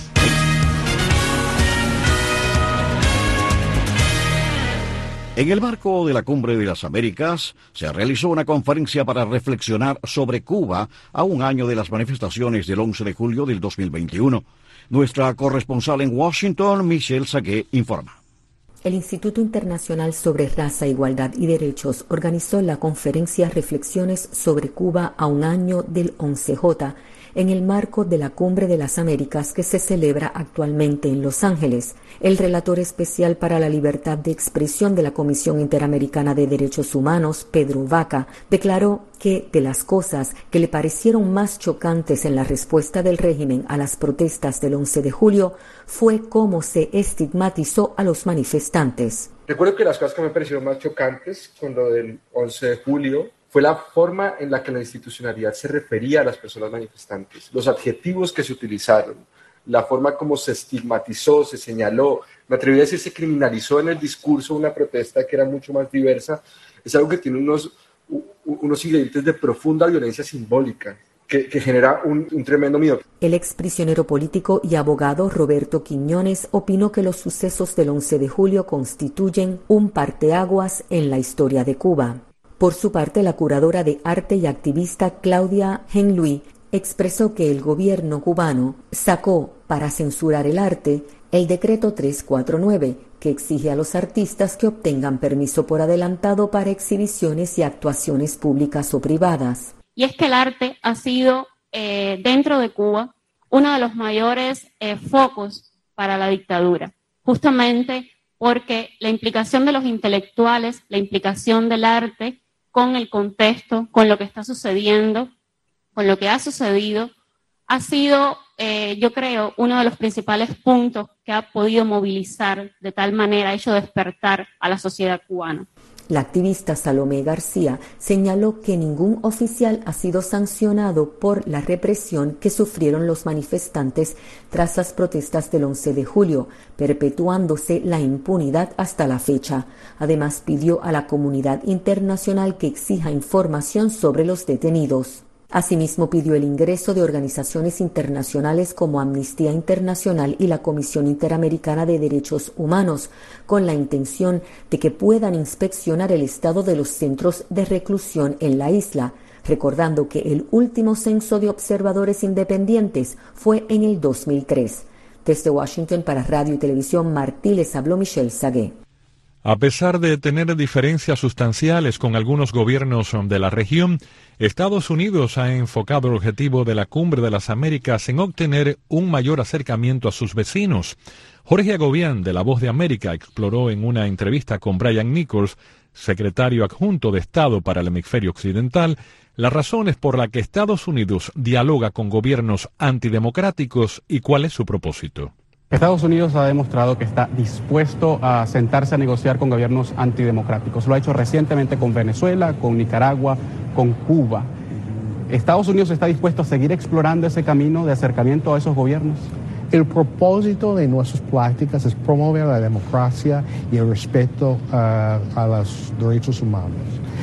En el marco de la Cumbre de las Américas, se realizó una conferencia para reflexionar sobre Cuba a un año de las manifestaciones del 11 de julio del 2021. Nuestra corresponsal en Washington, Michelle Sagué, informa. El Instituto Internacional sobre Raza, Igualdad y Derechos organizó la conferencia Reflexiones sobre Cuba a un año del 11J en el marco de la Cumbre de las Américas que se celebra actualmente en Los Ángeles. El relator especial para la libertad de expresión de la Comisión Interamericana de Derechos Humanos, Pedro Vaca, declaró que de las cosas que le parecieron más chocantes en la respuesta del régimen a las protestas del 11 de julio fue cómo se estigmatizó a los manifestantes. Recuerdo que las cosas que me parecieron más chocantes con lo del 11 de julio fue la forma en la que la institucionalidad se refería a las personas manifestantes, los adjetivos que se utilizaron, la forma como se estigmatizó, se señaló, me atreví a decir se criminalizó en el discurso una protesta que era mucho más diversa. Es algo que tiene unos ingredientes de profunda violencia simbólica que genera un tremendo miedo. El exprisionero político y abogado Roberto Quiñones opinó que los sucesos del 11 de julio constituyen un parteaguas en la historia de Cuba. Por su parte, la curadora de arte y activista Claudia Henlui expresó que el gobierno cubano sacó para censurar el arte el decreto 349, que exige a los artistas que obtengan permiso por adelantado para exhibiciones y actuaciones públicas o privadas. Y es que el arte ha sido, dentro de Cuba, uno de los mayores focos para la dictadura, justamente porque la implicación de los intelectuales, la implicación del arte con el contexto, con lo que está sucediendo, con lo que ha sucedido, ha sido, yo creo, uno de los principales puntos que ha podido movilizar de tal manera, ha hecho despertar a la sociedad cubana. La activista Salomé García señaló que ningún oficial ha sido sancionado por la represión que sufrieron los manifestantes tras las protestas del 11 de julio, perpetuándose la impunidad hasta la fecha. Además, pidió a la comunidad internacional que exija información sobre los detenidos. Asimismo, pidió el ingreso de organizaciones internacionales como Amnistía Internacional y la Comisión Interamericana de Derechos Humanos, con la intención de que puedan inspeccionar el estado de los centros de reclusión en la isla, recordando que el último censo de observadores independientes fue en el 2003. Desde Washington para Radio y Televisión Martí les habló Michelle Sagué. A pesar de tener diferencias sustanciales con algunos gobiernos de la región, Estados Unidos ha enfocado el objetivo de la Cumbre de las Américas en obtener un mayor acercamiento a sus vecinos. Jorge Agobián, de La Voz de América, exploró en una entrevista con Brian Nichols, secretario adjunto de Estado para el Hemisferio Occidental, las razones por las que Estados Unidos dialoga con gobiernos antidemocráticos y cuál es su propósito. Estados Unidos ha demostrado que está dispuesto a sentarse a negociar con gobiernos antidemocráticos. Lo ha hecho recientemente con Venezuela, con Nicaragua, con Cuba. ¿Estados Unidos está dispuesto a seguir explorando ese camino de acercamiento a esos gobiernos? El propósito de nuestras prácticas es promover la democracia y el respeto a los derechos humanos.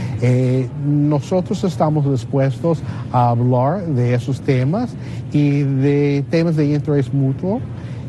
Nosotros estamos dispuestos a hablar de esos temas y de temas de interés mutuo.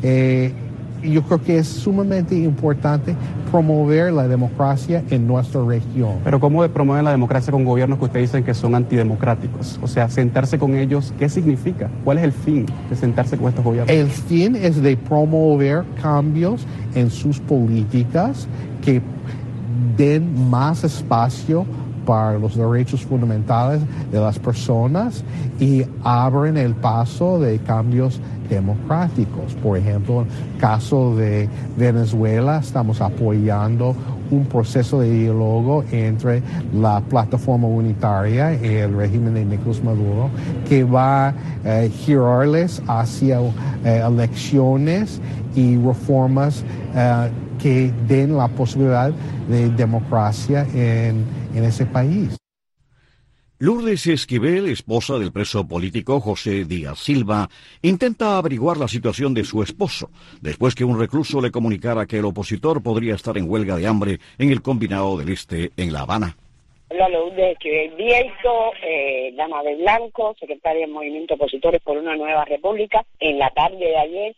Yo creo que es sumamente importante promover la democracia en nuestra región. Pero ¿cómo promueven la democracia con gobiernos que ustedes dicen que son antidemocráticos? O sea, sentarse con ellos, ¿qué significa? ¿Cuál es el fin de sentarse con estos gobiernos? El fin es de promover cambios en sus políticas que den más espacio para los derechos fundamentales de las personas y abren el paso de cambios democráticos. Por ejemplo, en el caso de Venezuela, estamos apoyando un proceso de diálogo entre la plataforma unitaria y el régimen de Nicolás Maduro, que va a girarles hacia elecciones y reformas que den la posibilidad de democracia en ese país. Lourdes Esquivel, esposa del preso político José Díaz Silva, intenta averiguar la situación de su esposo, después que un recluso le comunicara que el opositor podría estar en huelga de hambre en el Combinado del Este en La Habana. Hola, Lourdes Esquivel Vieito, dama de blanco, secretaria del Movimiento Opositores por una Nueva República. En la tarde de ayer,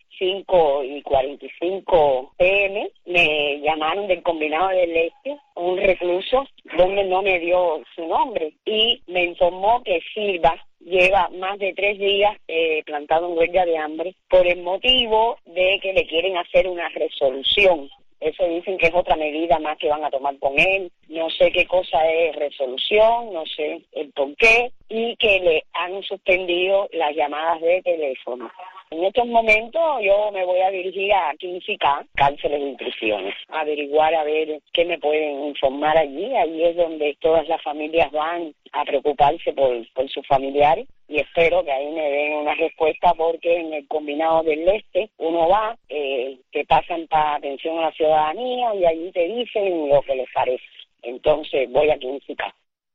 5:45 p.m., me llamaron del Combinado del Este, un recluso, donde no me dio su nombre, y me informó que Silva lleva más de 3 días plantado en huelga de hambre por el motivo de que le quieren hacer una resolución. Eso dicen que es otra medida más que van a tomar con él. No sé qué cosa es resolución, no sé el por qué, y que le han suspendido las llamadas de teléfono. En estos momentos yo me voy a dirigir a 15K, cárceles y prisiones, a averiguar a ver qué me pueden informar allí. Allí es donde todas las familias van a preocuparse por sus familiares, y espero que ahí me den una respuesta, porque en el Combinado del Este uno va, te pasan para atención a la ciudadanía y allí te dicen lo que les parece. Entonces voy a 15K.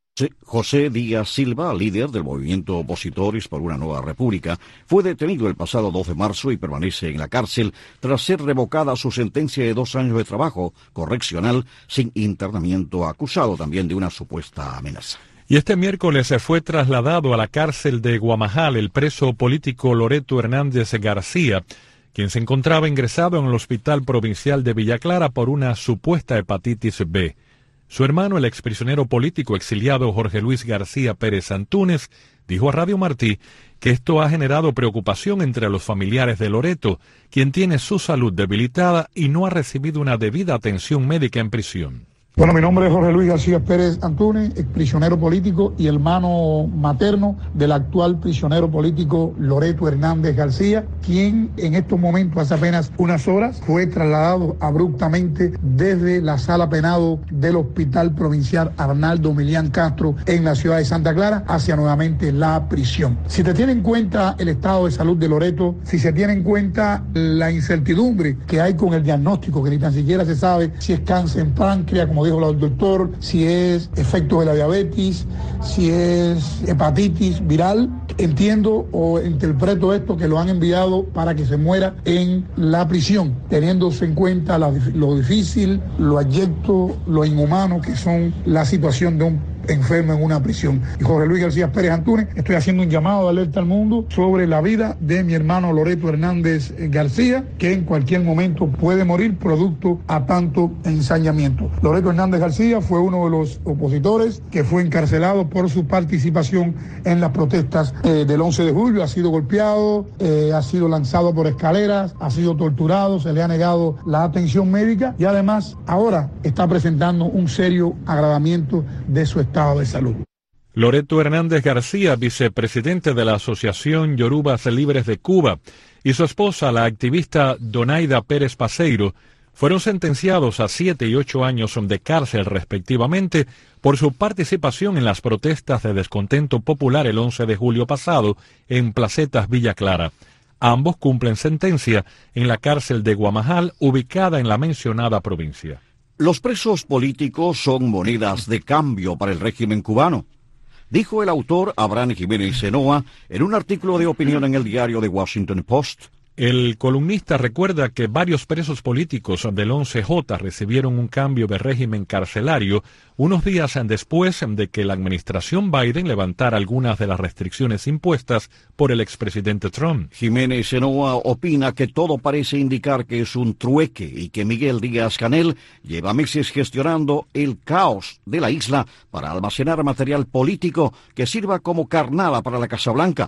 José Díaz Silva, líder del movimiento Opositores por una Nueva República, fue detenido el pasado 2 de marzo y permanece en la cárcel tras ser revocada su sentencia de 2 años de trabajo correccional sin internamiento, acusado también de una supuesta amenaza. Y este miércoles se fue trasladado a la cárcel de Guamajal el preso político Loreto Hernández García, quien se encontraba ingresado en el Hospital Provincial de Villa Clara por una supuesta hepatitis B. Su hermano, el exprisionero político exiliado Jorge Luis García Pérez Antúnez, dijo a Radio Martí que esto ha generado preocupación entre los familiares de Loreto, quien tiene su salud debilitada y no ha recibido una debida atención médica en prisión. Bueno, mi nombre es Jorge Luis García Pérez Antúnez, exprisionero político y hermano materno del actual prisionero político Loreto Hernández García, quien en estos momentos, hace apenas unas horas, fue trasladado abruptamente desde la sala penado del Hospital Provincial Arnaldo Milián Castro en la ciudad de Santa Clara hacia nuevamente la prisión. Si se tiene en cuenta el estado de salud de Loreto, si se tiene en cuenta la incertidumbre que hay con el diagnóstico, que ni tan siquiera se sabe si es cáncer en páncreas, como dijo el doctor, si es efecto de la diabetes, si es hepatitis viral, entiendo o interpreto esto que lo han enviado para que se muera en la prisión, teniéndose en cuenta lo difícil, lo abyecto, lo inhumano que son la situación de un enfermo en una prisión. Y Jorge Luis García Pérez Antúnez, estoy haciendo un llamado de alerta al mundo sobre la vida de mi hermano Loreto Hernández García, que en cualquier momento puede morir producto a tanto ensañamiento. Loreto Hernández García fue uno de los opositores que fue encarcelado por su participación en las protestas del 11 de julio. Ha sido golpeado, ha sido lanzado por escaleras, ha sido torturado, se le ha negado la atención médica y además ahora está presentando un serio agravamiento de su estado de salud. Loreto Hernández García, vicepresidente de la Asociación Yorubas Libres de Cuba, y su esposa, la activista Donaida Pérez Paseiro, fueron sentenciados a 7 y 8 años de cárcel respectivamente por su participación en las protestas de descontento popular el 11 de julio pasado en Placetas Villa Clara. Ambos cumplen sentencia en la cárcel de Guamajal, ubicada en la mencionada provincia. Los presos políticos son monedas de cambio para el régimen cubano, dijo el autor Abraham Jiménez Senoa en un artículo de opinión en el diario The Washington Post. El columnista recuerda que varios presos políticos del 11J recibieron un cambio de régimen carcelario unos días después de que la administración Biden levantara algunas de las restricciones impuestas por el expresidente Trump. Jiménez Senoa opina que todo parece indicar que es un trueque y que Miguel Díaz-Canel lleva meses gestionando el caos de la isla para almacenar material político que sirva como carnada para la Casa Blanca,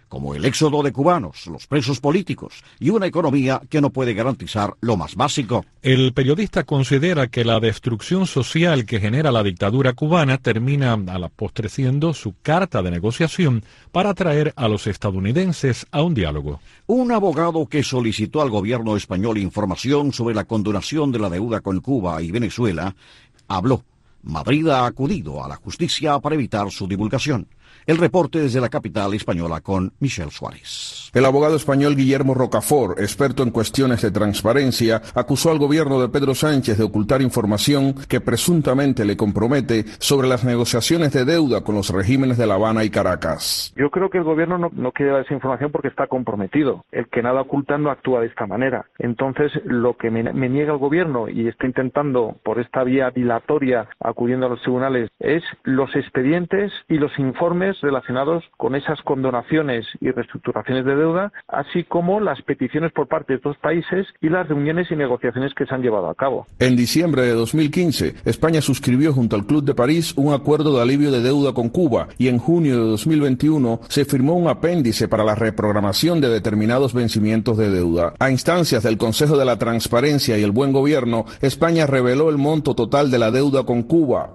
como el éxodo de cubanos, los presos políticos y una economía que no puede garantizar lo más básico. El periodista considera que la destrucción social que genera la dictadura cubana termina a la postre siendo su carta de negociación para atraer a los estadounidenses a un diálogo. Un abogado que solicitó al gobierno español información sobre la condonación de la deuda con Cuba y Venezuela habló. Madrid ha acudido a la justicia para evitar su divulgación. El reporte desde la capital española con Michel Suárez. El abogado español Guillermo Rocafort, experto en cuestiones de transparencia, acusó al gobierno de Pedro Sánchez de ocultar información que presuntamente le compromete sobre las negociaciones de deuda con los regímenes de La Habana y Caracas. Yo creo que el gobierno no quiere dar esa información porque está comprometido. El que nada oculta no actúa de esta manera. Entonces, lo que me niega el gobierno y está intentando por esta vía dilatoria acudiendo a los tribunales es los expedientes y los informes relacionados con esas condonaciones y reestructuraciones de deuda, así como las peticiones por parte de estos países y las reuniones y negociaciones que se han llevado a cabo. En diciembre de 2015, España suscribió junto al Club de París un acuerdo de alivio de deuda con Cuba y en junio de 2021 se firmó un apéndice para la reprogramación de determinados vencimientos de deuda. A instancias del Consejo de la Transparencia y el Buen Gobierno, España reveló el monto total de la deuda con Cuba,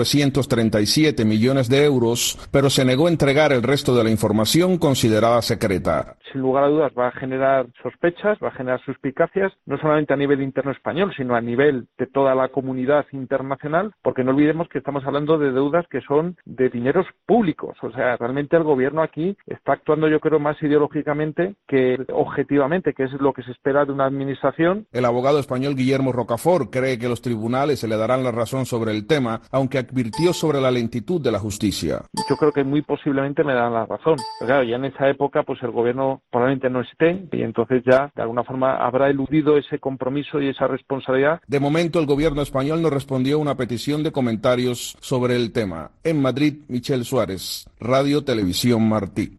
1.937 millones de euros, pero se negó a entregar el resto de la información considerada secreta. Sin lugar a dudas va a generar sospechas, va a generar suspicacias, no solamente a nivel interno español, sino a nivel de toda la comunidad internacional, porque no olvidemos que estamos hablando de deudas que son de dineros públicos. O sea, realmente el gobierno aquí está actuando, yo creo, más ideológicamente que objetivamente, que es lo que se espera de una administración. El abogado español Guillermo Rocafort cree que los tribunales se le darán la razón sobre el tema, aunque advirtió sobre la lentitud de la justicia. Yo creo que muy posiblemente me dan la razón. Pero claro, ya en esa época pues el gobierno probablemente no esté y entonces ya de alguna forma habrá eludido ese compromiso y esa responsabilidad. De momento el gobierno español no respondió a una petición de comentarios sobre el tema. En Madrid, Michel Suárez, Radio Televisión Martí.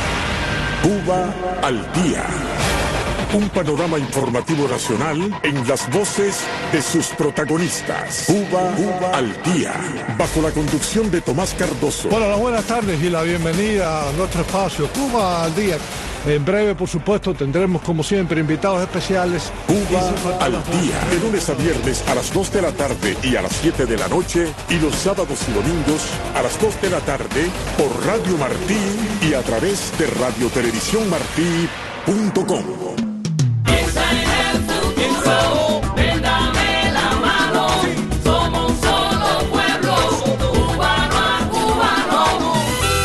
Cuba al día. Un panorama informativo nacional en las voces de sus protagonistas. Cuba al día. Bajo la conducción de Tomás Cardoso. Bueno, las buenas tardes y la bienvenida a nuestro espacio Cuba al día. En breve, por supuesto, tendremos como siempre invitados especiales. Cuba al día. De lunes a viernes a las 2 de la tarde y a las 7 de la noche. Y los sábados y domingos a las 2 de la tarde por Radio Martí y a través de radiotelevisiónmartí.com. Ven, dame la mano, somos un solo pueblo, cubano a cubano.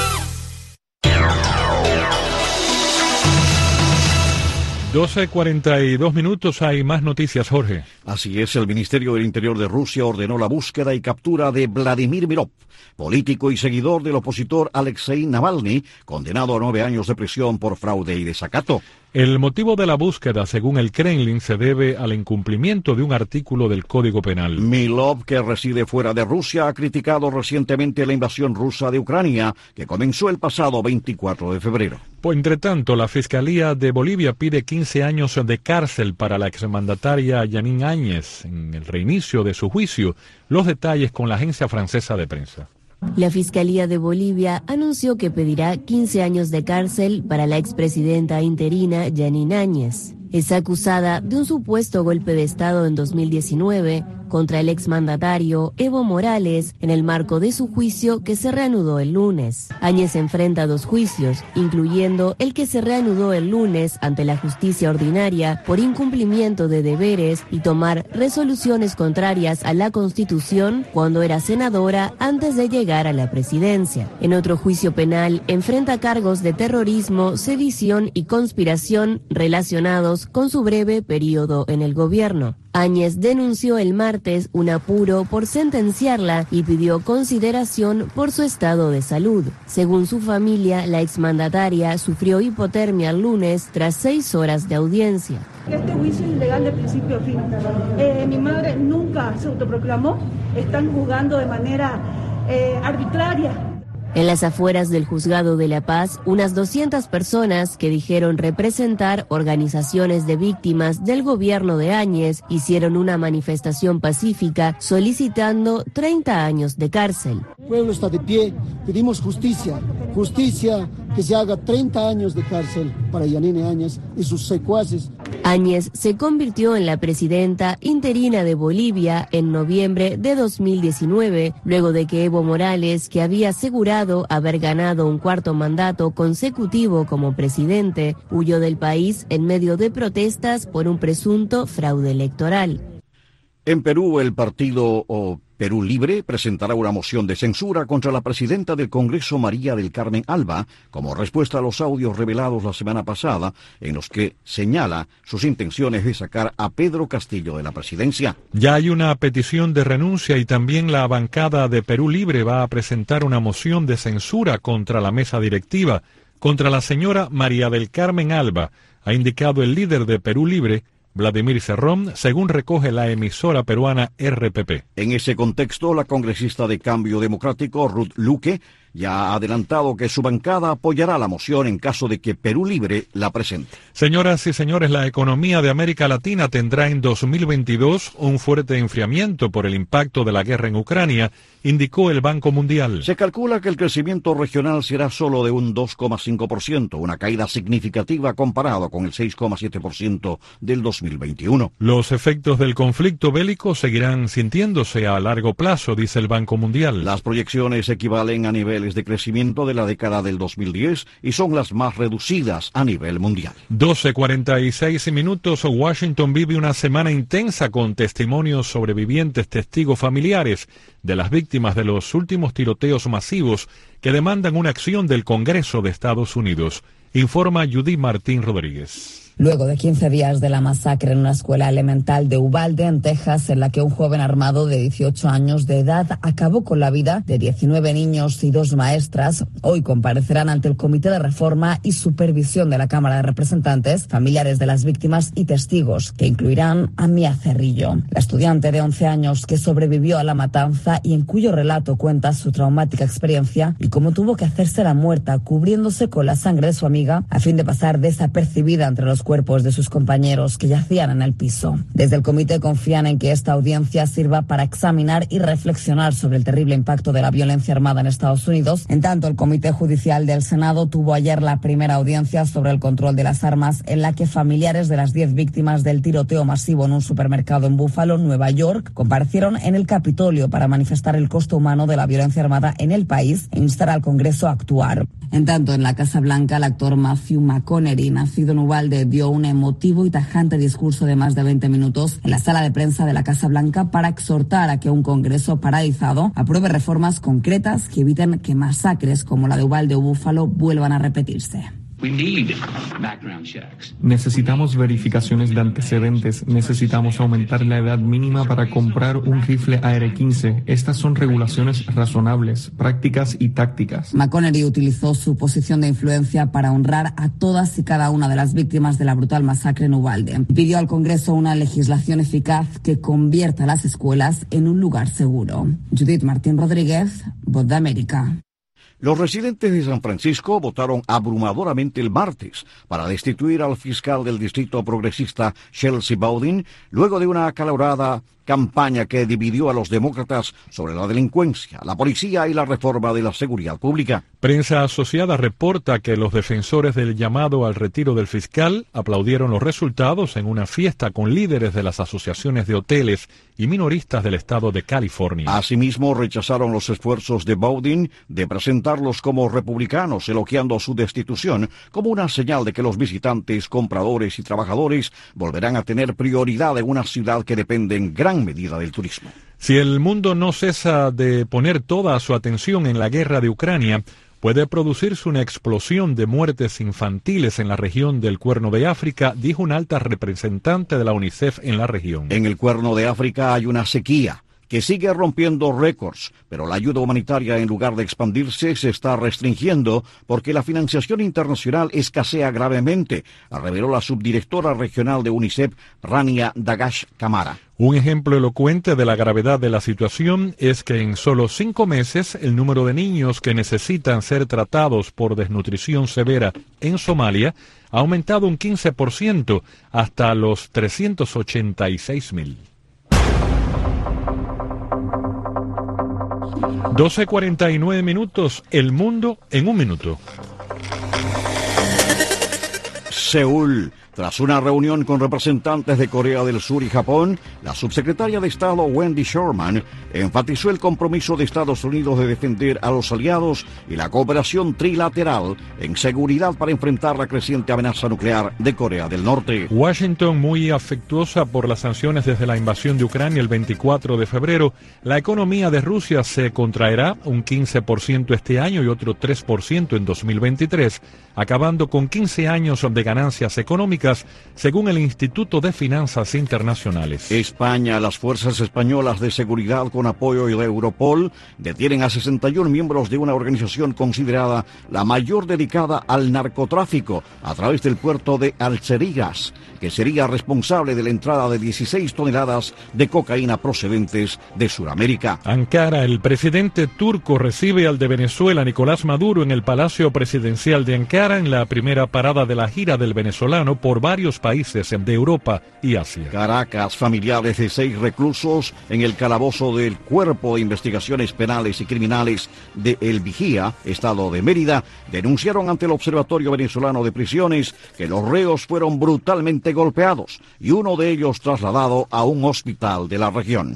12:42 minutos, hay más noticias, Jorge. Así es, el Ministerio del Interior de Rusia ordenó la búsqueda y captura de Vladimir Milov, político y seguidor del opositor Alexei Navalny, condenado a 9 años de prisión por fraude y desacato. El motivo de la búsqueda, según el Kremlin, se debe al incumplimiento de un artículo del Código Penal. Milov, que reside fuera de Rusia, ha criticado recientemente la invasión rusa de Ucrania, que comenzó el pasado 24 de febrero. Pues, entre tanto, la Fiscalía de Bolivia pide 15 años de cárcel para la exmandataria Jeanine Áñez en el reinicio de su juicio. Los detalles con la agencia francesa de prensa. La Fiscalía de Bolivia anunció que pedirá 15 años de cárcel para la expresidenta interina Jeanine Áñez. Es acusada de un supuesto golpe de Estado en 2019 contra el exmandatario Evo Morales en el marco de su juicio que se reanudó el lunes. Áñez enfrenta 2 juicios, incluyendo el que se reanudó el lunes ante la justicia ordinaria por incumplimiento de deberes y tomar resoluciones contrarias a la Constitución cuando era senadora antes de llegar a la presidencia. En otro juicio penal, enfrenta cargos de terrorismo, sedición y conspiración relacionados con su breve periodo en el gobierno. Áñez denunció el martes un apuro por sentenciarla y pidió consideración por su estado de salud. Según su familia, la exmandataria sufrió hipotermia el lunes tras 6 horas de audiencia. Este juicio es ilegal de principio a fin. Mi madre nunca se autoproclamó. Están juzgando de manera arbitraria. En las afueras del Juzgado de La Paz, unas 200 personas que dijeron representar organizaciones de víctimas del gobierno de Áñez hicieron una manifestación pacífica solicitando 30 años de cárcel. El pueblo está de pie, pedimos justicia, justicia que se haga 30 años de cárcel para Yanine Áñez y sus secuaces. Áñez se convirtió en la presidenta interina de Bolivia en noviembre de 2019, luego de que Evo Morales, que había asegurado haber ganado un cuarto mandato consecutivo como presidente, huyó del país en medio de protestas por un presunto fraude electoral. En Perú, el partido Perú Libre presentará una moción de censura contra la presidenta del Congreso, María del Carmen Alba, como respuesta a los audios revelados la semana pasada, en los que señala sus intenciones de sacar a Pedro Castillo de la presidencia. Ya hay una petición de renuncia y también la bancada de Perú Libre va a presentar una moción de censura contra la mesa directiva, contra la señora María del Carmen Alba, ha indicado el líder de Perú Libre, Vladimir Cerrón, según recoge la emisora peruana RPP. En ese contexto, la congresista de Cambio Democrático, Ruth Luque, ya ha adelantado que su bancada apoyará la moción en caso de que Perú Libre la presente. Señoras y señores, la economía de América Latina tendrá en 2022 un fuerte enfriamiento por el impacto de la guerra en Ucrania, indicó el Banco Mundial. Se calcula que el crecimiento regional será solo de un 2,5%, una caída significativa comparado con el 6,7% del 2021. Los efectos del conflicto bélico seguirán sintiéndose a largo plazo, dice el Banco Mundial. Las proyecciones equivalen a niveles de crecimiento de la década del 2010 y son las más reducidas a nivel mundial. 12:46 minutos. Washington vive una semana intensa con testimonios sobrevivientes, testigos familiares de las víctimas de los últimos tiroteos masivos que demandan una acción del Congreso de Estados Unidos. Informa Judy Martín Rodríguez. Luego de 15 días de la masacre en una escuela elemental de Uvalde, en Texas, en la que un joven armado de 18 años de edad acabó con la vida de 19 niños y 2 maestras, hoy comparecerán ante el Comité de Reforma y Supervisión de la Cámara de Representantes, familiares de las víctimas y testigos, que incluirán a Mía Cerrillo, la estudiante de 11 años que sobrevivió a la matanza y en cuyo relato cuenta su traumática experiencia y cómo tuvo que hacerse la muerta cubriéndose con la sangre de su amiga a fin de pasar desapercibida entre los cuerpos de sus compañeros que yacían en el piso. Desde el comité confían en que esta audiencia sirva para examinar y reflexionar sobre el terrible impacto de la violencia armada en Estados Unidos. En tanto, el Comité Judicial del Senado tuvo ayer la primera audiencia sobre el control de las armas, en la que familiares de las 10 víctimas del tiroteo masivo en un supermercado en Buffalo, Nueva York, comparecieron en el Capitolio para manifestar el costo humano de la violencia armada en el país e instar al Congreso a actuar. En tanto, en la Casa Blanca, el actor Matthew McConaughey, nacido en Uvalde, dio un emotivo y tajante discurso de más de 20 minutos en la sala de prensa de la Casa Blanca para exhortar a que un Congreso paralizado apruebe reformas concretas que eviten que masacres como la de Uvalde o Búfalo vuelvan a repetirse. Necesitamos verificaciones de antecedentes, necesitamos aumentar la edad mínima para comprar un rifle AR-15. Estas son regulaciones razonables, prácticas y tácticas. McConaughey utilizó su posición de influencia para honrar a todas y cada una de las víctimas de la brutal masacre en Uvalde. Pidió al Congreso una legislación eficaz que convierta las escuelas en un lugar seguro. Judith Martín Rodríguez, Voz de América. Los residentes de San Francisco votaron abrumadoramente el martes para destituir al fiscal del distrito progresista Chelsea Bowden, luego de una acalorada campaña que dividió a los demócratas sobre la delincuencia, la policía y la reforma de la seguridad pública. Prensa asociada reporta que los defensores del llamado al retiro del fiscal aplaudieron los resultados en una fiesta con líderes de las asociaciones de hoteles y minoristas del estado de California. Asimismo, rechazaron los esfuerzos de Bowden de presentarlos como republicanos, elogiando su destitución como una señal de que los visitantes, compradores y trabajadores volverán a tener prioridad en una ciudad que depende en gran medida del turismo. Si el mundo no cesa de poner toda su atención en la guerra de Ucrania, puede producirse una explosión de muertes infantiles en la región del Cuerno de África, dijo una alta representante de la UNICEF en la región. En el Cuerno de África hay una sequía que sigue rompiendo récords, pero la ayuda humanitaria, en lugar de expandirse, se está restringiendo porque la financiación internacional escasea gravemente, reveló la subdirectora regional de UNICEF, Rania Dagash Kamara. Un ejemplo elocuente de la gravedad de la situación es que en solo 5 meses el número de niños que necesitan ser tratados por desnutrición severa en Somalia ha aumentado un 15% hasta los 386,000. 12:49 minutos, el mundo en un minuto. Seúl. Tras una reunión con representantes de Corea del Sur y Japón, la subsecretaria de Estado Wendy Sherman enfatizó el compromiso de Estados Unidos de defender a los aliados y la cooperación trilateral en seguridad para enfrentar la creciente amenaza nuclear de Corea del Norte. Washington, muy afectuosa por las sanciones desde la invasión de Ucrania el 24 de febrero, la economía de Rusia se contraerá un 15% este año y otro 3% en 2023, acabando con 15 años de ganancias económicas, según el Instituto de Finanzas Internacionales. España, las fuerzas españolas de seguridad con apoyo de Europol detienen a 61 miembros de una organización considerada la mayor dedicada al narcotráfico a través del puerto de Algeciras, que sería responsable de la entrada de 16 toneladas de cocaína procedentes de Sudamérica. Ankara, el presidente turco recibe al de Venezuela, Nicolás Maduro, en el Palacio Presidencial de Ankara, en la primera parada de la gira del venezolano por varios países de Europa y Asia. Caracas, familiares de 6 reclusos en el calabozo del Cuerpo de Investigaciones Penales y Criminales de El Vigía, estado de Mérida, denunciaron ante el Observatorio Venezolano de Prisiones que los reos fueron brutalmente golpeados y uno de ellos trasladado a un hospital de la región.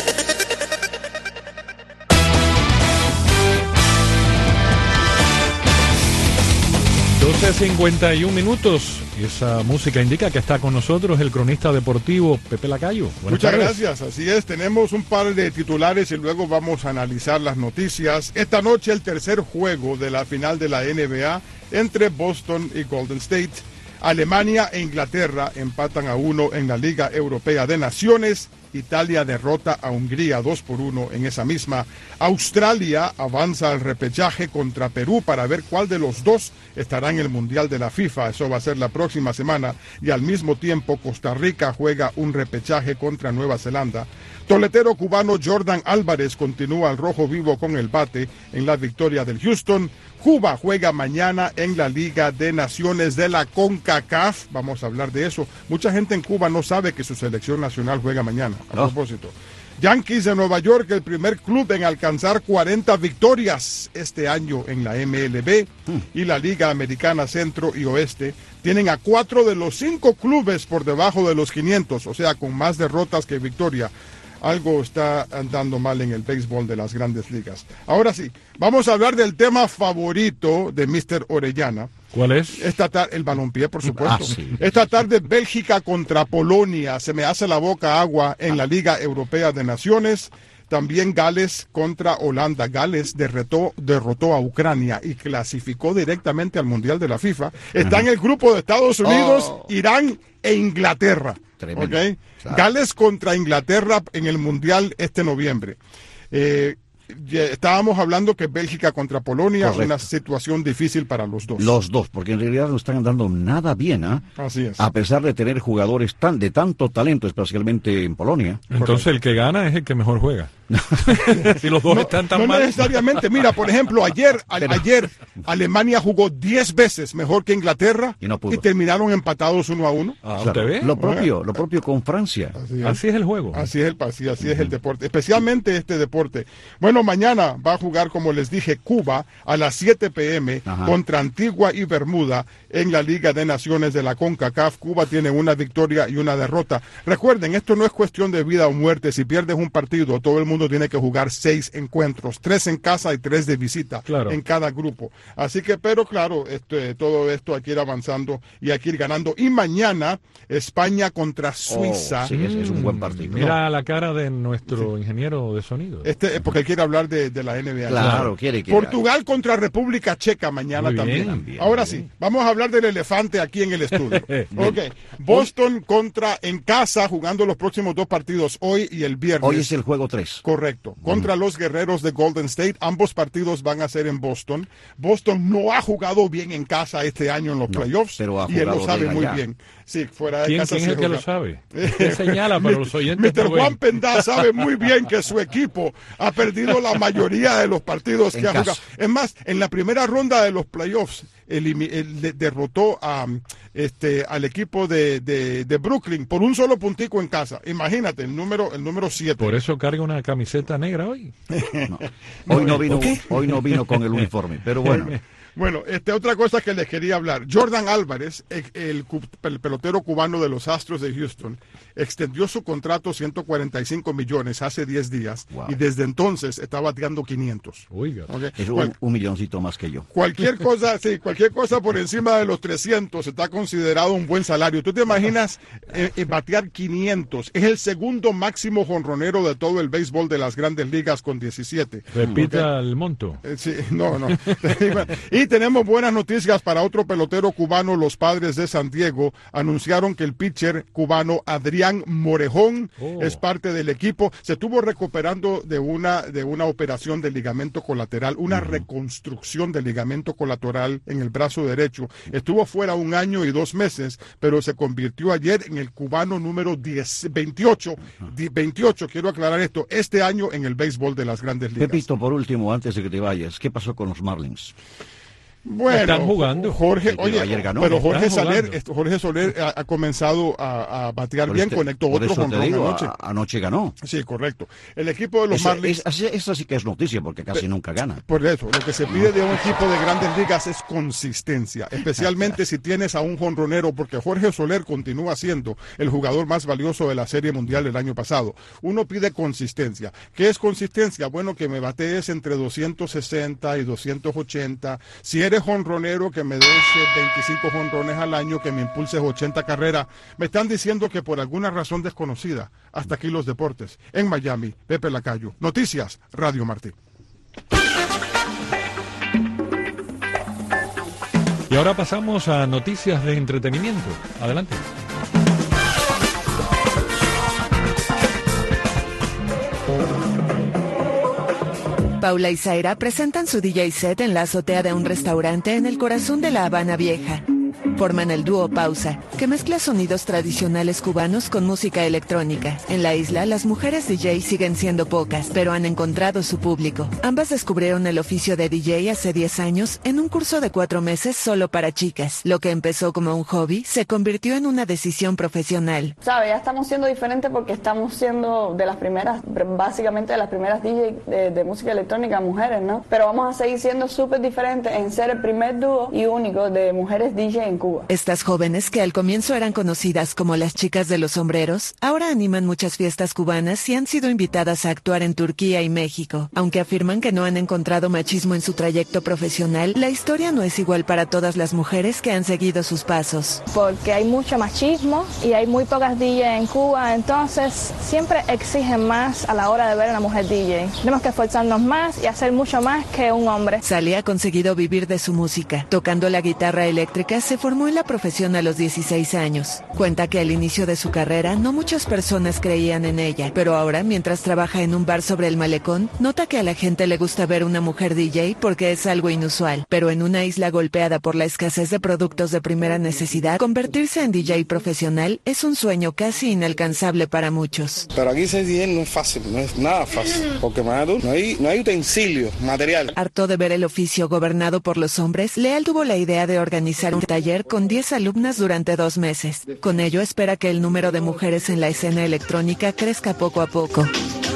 $12:51. Esa música indica que está con nosotros el cronista deportivo Pepe Lacayo. Muchas gracias, así es, tenemos un par de titulares y luego vamos a analizar las noticias. Esta noche el tercer juego de la final de la NBA entre Boston y Golden State. Alemania e Inglaterra empatan a 1 en la Liga Europea de Naciones. Italia derrota a Hungría 2-1 en esa misma. Australia avanza al repechaje contra Perú para ver cuál de los dos estará en el Mundial de la FIFA. Eso va a ser la próxima semana. Y al mismo tiempo Costa Rica juega un repechaje contra Nueva Zelanda. Toletero cubano Jordan Álvarez continúa al rojo vivo con el bate en la victoria del Houston. Cuba juega mañana en la Liga de Naciones de la CONCACAF. Vamos a hablar de eso. Mucha gente en Cuba no sabe que su selección nacional juega mañana. A propósito. Yankees de Nueva York, el primer club en alcanzar 40 victorias este año en la MLB. Y la Liga Americana Centro y Oeste tienen a 4 de los 5 clubes por debajo de los 500, o sea, con más derrotas que victoria. Algo está andando mal en el béisbol de las grandes ligas. Ahora sí, vamos a hablar del tema favorito de Mr. Orellana. ¿Cuál es? Esta tarde, el balompié, por supuesto. Sí. Esta tarde, Bélgica contra Polonia. Se me hace la boca agua en la Liga Europea de Naciones. También Gales contra Holanda. Gales derrotó a Ucrania y clasificó directamente al Mundial de la FIFA. Está en el grupo de Estados Unidos, Irán e Inglaterra. Tremendo. ¿Okay? Claro. Gales contra Inglaterra en el Mundial este noviembre. Estábamos hablando que Bélgica contra Polonia, correcto, una situación difícil para los dos. Los dos, porque en realidad no están andando nada bien, ¿eh? Así es. A pesar de tener jugadores de tanto talento, especialmente en Polonia. Entonces el que gana es el que mejor juega. Si los dos están tan mal. No necesariamente. Mira, por ejemplo, ayer Alemania jugó 10 veces mejor que Inglaterra y terminaron empatados 1-1. Claro. Lo propio con Francia. Así es el juego. Así es el deporte, especialmente este deporte. Bueno, mañana va a jugar, como les dije, Cuba a las 7 p.m. contra Antigua y Bermuda en la Liga de Naciones de la CONCACAF. Cuba tiene una victoria y una derrota. Recuerden, esto no es cuestión de vida o muerte. Si pierdes un partido, todo el mundo tiene que jugar 6 encuentros, 3 en casa y 3 de visita en cada grupo. Así que, pero claro, todo esto hay que ir avanzando y hay que ir ganando. Y mañana, España contra Suiza. Sí, es un buen partido. Mira la cara de nuestro ingeniero de sonido. Porque él quiere hablar de la NBA. Claro, quiere. Portugal contra República Checa mañana también. Ahora sí, vamos a hablar del elefante aquí en el estudio. Boston en casa, jugando los próximos 2 partidos, hoy y el viernes. Hoy es el juego 3. Correcto. Contra los guerreros de Golden State. Ambos partidos van a ser en Boston. Boston no ha jugado bien en casa este año en los playoffs. Pero y él lo sabe muy bien. Sí, fuera de casa. ¿Quién es el que lo sabe? ¿Quién señala para los oyentes? Mr. Juan Pendá sabe muy bien que su equipo ha perdido la mayoría de los partidos que ha jugado. Es más, en la primera ronda de los playoffs, derrotó al equipo de Brooklyn por un solo puntico en casa. Imagínate, el número 7. Por eso carga una camiseta negra hoy. Hoy no vino con el uniforme, pero bueno. Bueno, otra cosa que les quería hablar. Jordan Álvarez, el pelotero cubano de los Astros de Houston, extendió su contrato 145 millones hace 10 días y desde entonces está bateando 500. Oiga. ¿Okay? Es un milloncito más que yo. Cualquier cosa por encima de los 300 está considerado un buen salario. ¿Tú te imaginas batear 500? Es el segundo máximo jonronero de todo el béisbol de las Grandes Ligas con 17. Repita el monto. Sí, no. Y tenemos buenas noticias para otro pelotero cubano. Los Padres de San Diego anunciaron que el pitcher cubano Adrián Morejón es parte del equipo. Se estuvo recuperando de una operación de ligamento colateral, una reconstrucción del ligamento colateral en el brazo derecho. Estuvo fuera 1 año y 2 meses, pero se convirtió ayer en el cubano número 28, quiero aclarar esto, este año en el béisbol de las Grandes Ligas. Pepito, por último, antes de que te vayas, ¿qué pasó con los Marlins? Bueno, están jugando. Jorge, ayer ganó, pero ¿no? Jorge Soler ha comenzado a batear bien, conectó otro jonrón anoche. Anoche ganó. Sí, correcto. El equipo de los Marlins... Esa sí que es noticia, porque casi nunca gana. Por eso, lo que se pide de un equipo de Grandes Ligas es consistencia, especialmente si tienes a un jonronero, porque Jorge Soler continúa siendo el jugador más valioso de la Serie Mundial del año pasado. Uno pide consistencia. ¿Qué es consistencia? Bueno, que me batees entre 260 y 280. Si eres jonronero, que me des 25 jonrones al año, que me impulses 80 carreras. Me están diciendo que por alguna razón desconocida. Hasta aquí los deportes. En Miami, Pepe Lacayo. Noticias, Radio Martí. Y ahora pasamos a noticias de entretenimiento. Adelante. Paula y Zaira presentan su DJ set en la azotea de un restaurante en el corazón de La Habana Vieja. Forman el dúo Pausa, que mezcla sonidos tradicionales cubanos con música electrónica. En la isla, las mujeres DJ siguen siendo pocas, pero han encontrado su público. Ambas descubrieron el oficio de DJ hace 10 años en un curso de 4 meses solo para chicas. Lo que empezó como un hobby se convirtió en una decisión profesional. ¿Sabe? Ya estamos siendo diferentes porque estamos siendo de las primeras, básicamente de las primeras DJ de música electrónica mujeres, ¿no? Pero vamos a seguir siendo súper diferentes en ser el primer dúo y único de mujeres DJ en Cuba. Estas jóvenes, que al comienzo eran conocidas como las chicas de los sombreros, ahora animan muchas fiestas cubanas y han sido invitadas a actuar en Turquía y México. Aunque afirman que no han encontrado machismo en su trayecto profesional, la historia no es igual para todas las mujeres que han seguido sus pasos. Porque hay mucho machismo y hay muy pocas DJ en Cuba, entonces siempre exigen más a la hora de ver a una mujer DJ. Tenemos que esforzarnos más y hacer mucho más que un hombre. Sally ha conseguido vivir de su música. Tocando la guitarra eléctrica, se formó en la profesión a los 16 años. Cuenta que al inicio de su carrera no muchas personas creían en ella, pero ahora, mientras trabaja en un bar sobre el malecón, nota que a la gente le gusta ver una mujer DJ porque es algo inusual. Pero en una isla golpeada por la escasez de productos de primera necesidad, convertirse en DJ profesional es un sueño casi inalcanzable para muchos. Pero aquí ser DJ no es fácil, no es nada fácil, porque no hay utensilios, material. Harto de ver el oficio gobernado por los hombres, Leal tuvo la idea de organizar un taller con 10 alumnas durante 2 meses. Con ello espera que el número de mujeres en la escena electrónica crezca poco a poco.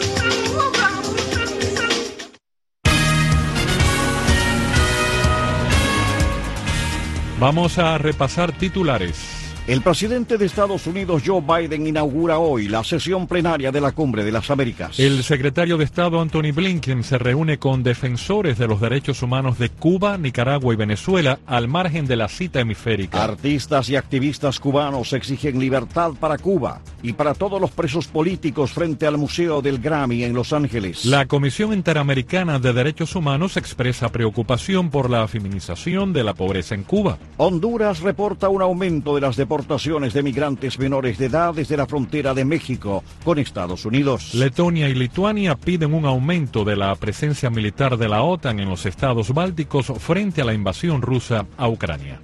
Vamos a repasar titulares. El presidente de Estados Unidos, Joe Biden, inaugura hoy la sesión plenaria de la Cumbre de las Américas. El secretario de Estado, Anthony Blinken, se reúne con defensores de los derechos humanos de Cuba, Nicaragua y Venezuela al margen de la cita hemisférica. Artistas y activistas cubanos exigen libertad para Cuba y para todos los presos políticos frente al Museo del Grammy en Los Ángeles. La Comisión Interamericana de Derechos Humanos expresa preocupación por la feminización de la pobreza en Cuba. Honduras reporta un aumento de las deportaciones de migrantes menores de edad desde la frontera de México con Estados Unidos. Letonia y Lituania piden un aumento de la presencia militar de la OTAN en los estados bálticos frente a la invasión rusa a Ucrania.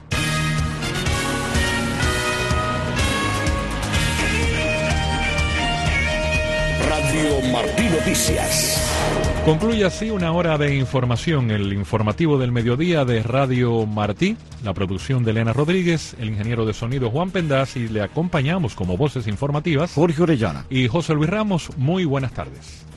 Radio Martí Noticias. Concluye así una hora de información, el informativo del mediodía de Radio Martí, la producción de Elena Rodríguez, el ingeniero de sonido Juan Pendaz, y le acompañamos como voces informativas Jorge Orellana y José Luis Ramos. Muy buenas tardes.